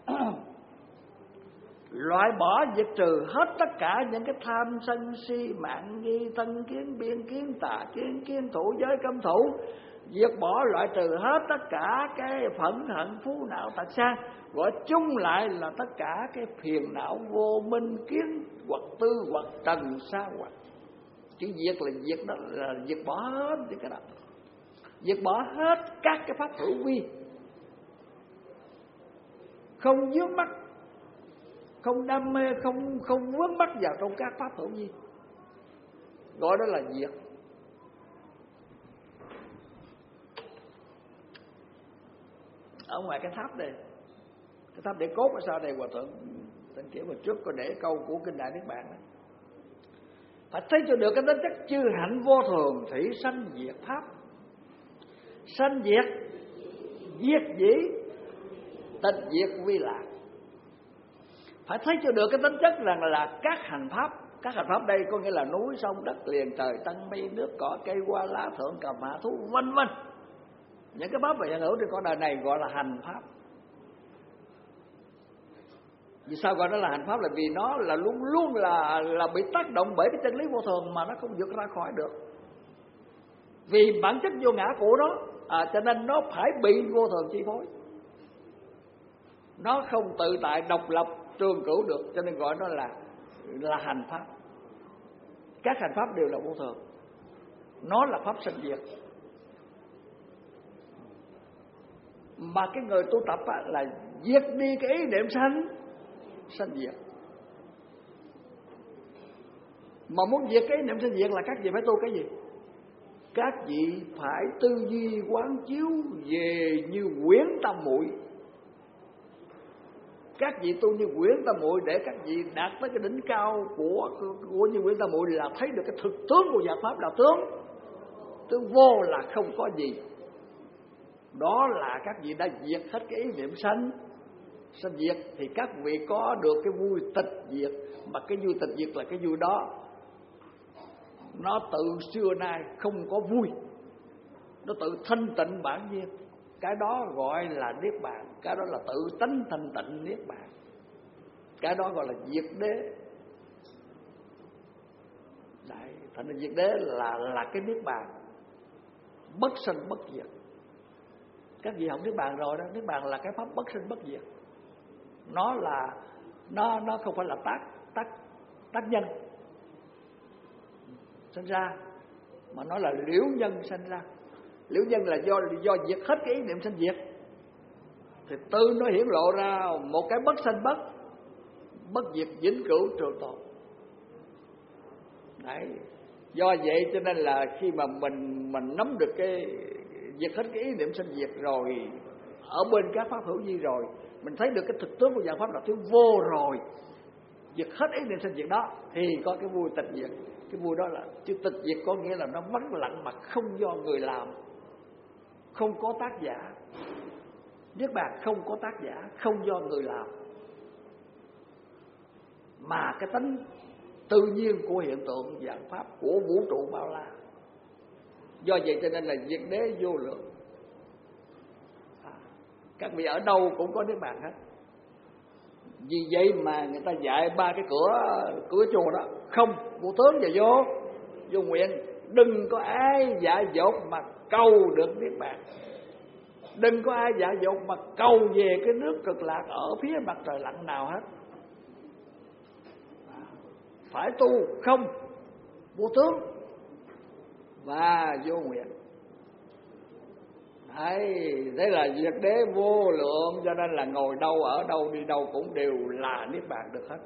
loại bỏ, diệt trừ hết tất cả những cái tham sân si mạng nghi thân kiến biên kiến tà kiến kiến thủ giới cấm thủ, diệt bỏ loại trừ hết tất cả cái phẫn hận phú não tật sang, gọi chung lại là tất cả cái phiền não vô minh kiến hoặc tư hoặc trần sa hoặc. Chữ diệt là diệt, đó là diệt bỏ hết những cái đó. diệt bỏ hết các cái pháp hữu vi, không vướng mắc, không đam mê, không không vướng mắc vào trong các pháp hữu vi, gọi đó là diệt. Ở ngoài cái tháp đây, cái tháp để cốt ở sau đây, Hòa Thượng Tịnh Kiểu mà trước có để câu của Kinh Đại Niết Bàn đó: phải thấy cho được cái tính chất chư hạnh vô thường, thủy sanh diệt pháp. Sanh diệt, diệt dĩ, tịch diệt vi lạc. Phải thấy cho được cái tính chất rằng là các hành pháp. Các hành pháp đây có nghĩa là núi, sông, đất, liền, trời, tăng, mây, nước, cỏ, cây, hoa, lá, thượng, cầm, hạ, thú, vân vân. Những cái pháp về hiện hữu trên cõi đời này gọi là hành pháp. Vì sao gọi nó là hành pháp? Là vì nó là luôn luôn là là bị tác động bởi cái chân lý vô thường mà nó không vượt ra khỏi được. Vì bản chất vô ngã của nó, à, cho nên nó phải bị vô thường chi phối. Nó không tự tại độc lập trường cửu được, cho nên gọi nó là là hành pháp. Các hành pháp đều là vô thường, nó là pháp sanh diệt. Mà cái người tu tập á, là diệt đi cái ý niệm sanh sanh diệt. Mà muốn diệt cái ý niệm sanh diệt là các vị phải tu cái gì? Các vị phải tư duy quán chiếu về như quyển tam muội. Các vị tu như quyển tam muội để các vị đạt tới cái đỉnh cao của của như quyển tam muội là thấy được cái thực tướng của vạn pháp là tướng. Tướng vô là không có gì. Đó là các vị đã diệt hết cái ý niệm sanh sanh diệt, thì các vị có được cái vui tịch diệt. Mà cái vui tịch diệt là cái vui đó nó tự xưa nay không có vui, nó tự thanh tịnh bản nhiên. Cái đó gọi là niết bàn, cái đó là tự tánh thanh tịnh niết bàn, cái đó gọi là diệt đế. Đấy, thành ra diệt đế là là cái niết bàn bất sanh bất diệt. Các vị học niết bàn rồi đó, niết bàn là cái pháp bất sinh bất diệt. Nó là nó nó không phải là tác tác tác nhân sinh ra, mà nó là liễu nhân sinh ra. Liễu nhân là do do diệt hết cái ý niệm sanh diệt, thì từ nó hiển lộ ra một cái bất sanh bất bất diệt vĩnh cửu trường tồn. Đấy, do vậy cho nên là khi mà mình mình nắm được cái diệt hết cái ý niệm sanh diệt rồi, ở bên các pháp hữu vi rồi, mình thấy được cái thực tướng của vạn pháp là thứ vô rồi, diệt hết ý niệm sanh diệt đó, thì có cái vui tịch diệt. Cái vui đó là chữ tịch diệt có nghĩa là nó vắng lặng mà không do người làm, không có tác giả. Niết bàn không có tác giả, không do người làm, mà cái tánh tự nhiên của hiện tượng vạn pháp của vũ trụ bao la. Do vậy cho nên là diệt đế vô lượng. À, các vị ở đâu cũng có niết bàn hết. Vì vậy mà người ta dạy ba cái cửa cửa chùa đó: không, vô tướng và vô vô nguyện. Đừng có ai dạy dột mà cầu được niết bàn. Đừng có ai dạy dột mà cầu về cái nước cực lạc ở phía mặt trời lặn nào hết. Phải tu không, vô tướng và vô nguyện. Đấy, thế là diệt đế vô lượng, cho nên là ngồi đâu ở đâu đi đâu cũng đều là niết bàn được hết.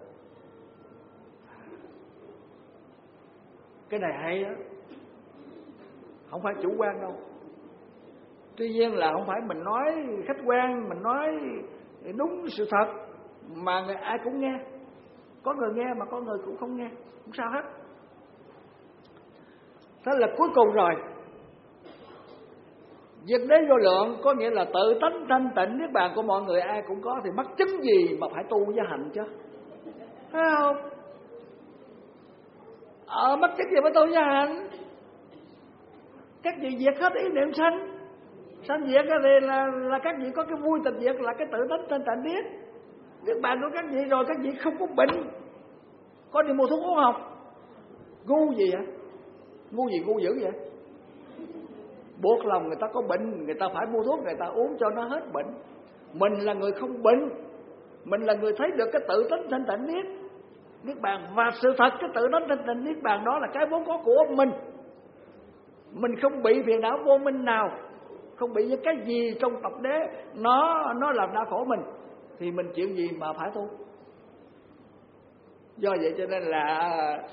Cái này hay đó, không phải chủ quan đâu. Tuy nhiên là không phải mình nói khách quan, mình nói đúng sự thật mà người ai cũng nghe. Có người nghe mà có người cũng không nghe, không sao hết. Thế là cuối cùng rồi, diệt đế vô lượng có nghĩa là tự tánh thanh tịnh niết bàn của mọi người ai cũng có, thì mắc chứng gì mà phải tu với hành chứ, thấy không? Ờ, mắc chứng gì phải tu với hành? Các vị diệt hết ý niệm sanh sanh diệt thì là là các vị có cái vui tịch diệt, là cái tự tánh thanh tịnh niết niết bàn của các vị rồi. Các vị không có bệnh, có đi mua thuốc uống không? Ngu gì vậy? Ngu gì ngu dữ vậy? Buộc lòng người ta có bệnh, người ta phải mua thuốc, người ta uống cho nó hết bệnh. Mình là người không bệnh, mình là người thấy được cái tự tánh thanh tịnh niết niết bàn. Và sự thật cái tự tánh thanh tịnh niết bàn đó là cái vốn có của mình. Mình không bị phiền não vô minh nào, không bị những cái gì trong tập đế nó nó làm đau khổ mình, thì mình chuyện gì mà phải tu. Do vậy cho nên là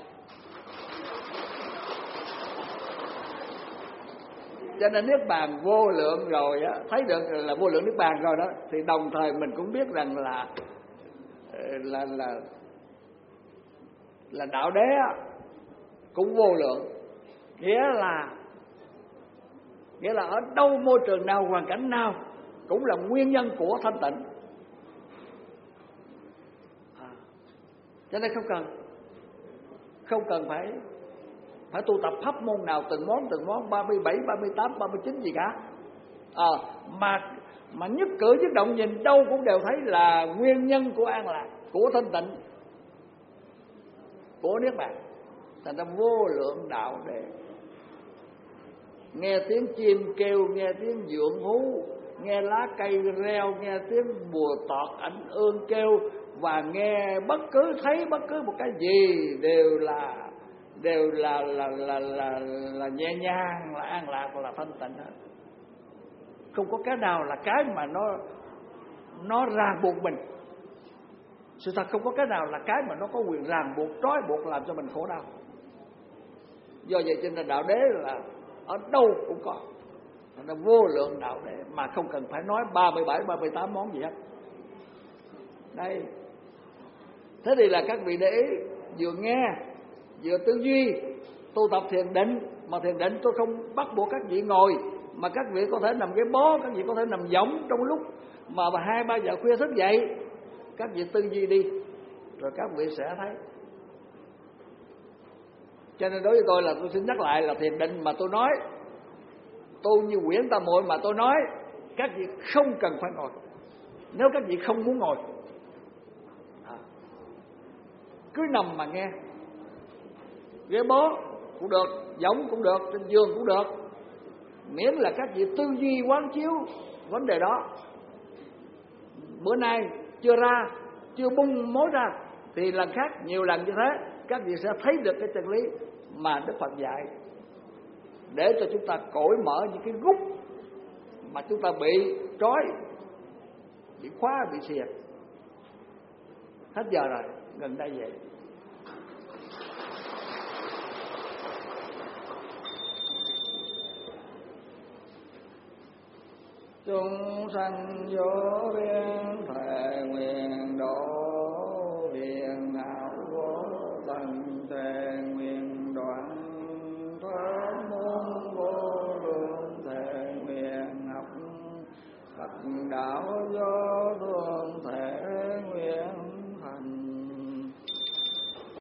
cho nên niết bàn vô lượng rồi á, thấy được là vô lượng niết bàn rồi đó, thì đồng thời mình cũng biết rằng là là là là đạo đế á, cũng vô lượng, nghĩa là nghĩa là ở đâu, môi trường nào, hoàn cảnh nào cũng là nguyên nhân của thanh tịnh. À, cho nên không cần không cần phải phải tu tập pháp môn nào từng món từng món ba mươi bảy, ba mươi tám, ba mươi chín gì cả. À, mà mà nhất cử nhất động nhìn đâu cũng đều thấy là nguyên nhân của an lạc, của thanh tịnh, của niết bàn. Thành ra vô lượng đạo đề. Nghe tiếng chim kêu, nghe tiếng vượn hú, nghe lá cây reo, nghe tiếng bùa tọt ảnh ương kêu, và nghe bất cứ thấy bất cứ một cái gì đều là đều là là là là, là nhẹ nhàng, là an lạc, là thanh tịnh hết. Không có cái nào là cái mà nó nó ràng buộc mình. Sự thật không có cái nào là cái mà nó có quyền ràng buộc, trói buộc làm cho mình khổ đau. Do vậy cho nên đạo đế là ở đâu cũng có, nó vô lượng đạo đế mà không cần phải nói ba mươi bảy, ba mươi tám món gì hết. Đây. Thế thì là các vị để ý, vừa nghe vừa tư duy, tu tập thiền định. Mà thiền định tôi không bắt buộc các vị ngồi, mà các vị có thể nằm ghế bó, các vị có thể nằm võng trong lúc mà hai ba giờ khuya thức dậy. Các vị tư duy đi, rồi các vị sẽ thấy. Cho nên đối với tôi là tôi xin nhắc lại là thiền định mà tôi nói, tu như quyển Tam Muội mà tôi nói, các vị không cần phải ngồi, nếu các vị không muốn ngồi. À, cứ nằm mà nghe, ghế bó cũng được, võng cũng được, trên giường cũng được, miễn là các vị tư duy quán chiếu vấn đề đó. Bữa nay chưa ra, chưa bung mối ra, thì lần khác nhiều lần như thế các vị sẽ thấy được cái chân lý mà Đức Phật dạy, để cho chúng ta cởi mở những cái gút mà chúng ta bị trói, bị khóa, bị xiềng. Hết giờ rồi, gần đây vậy. Chúng sanh vô biên thệ nguyện độ phiền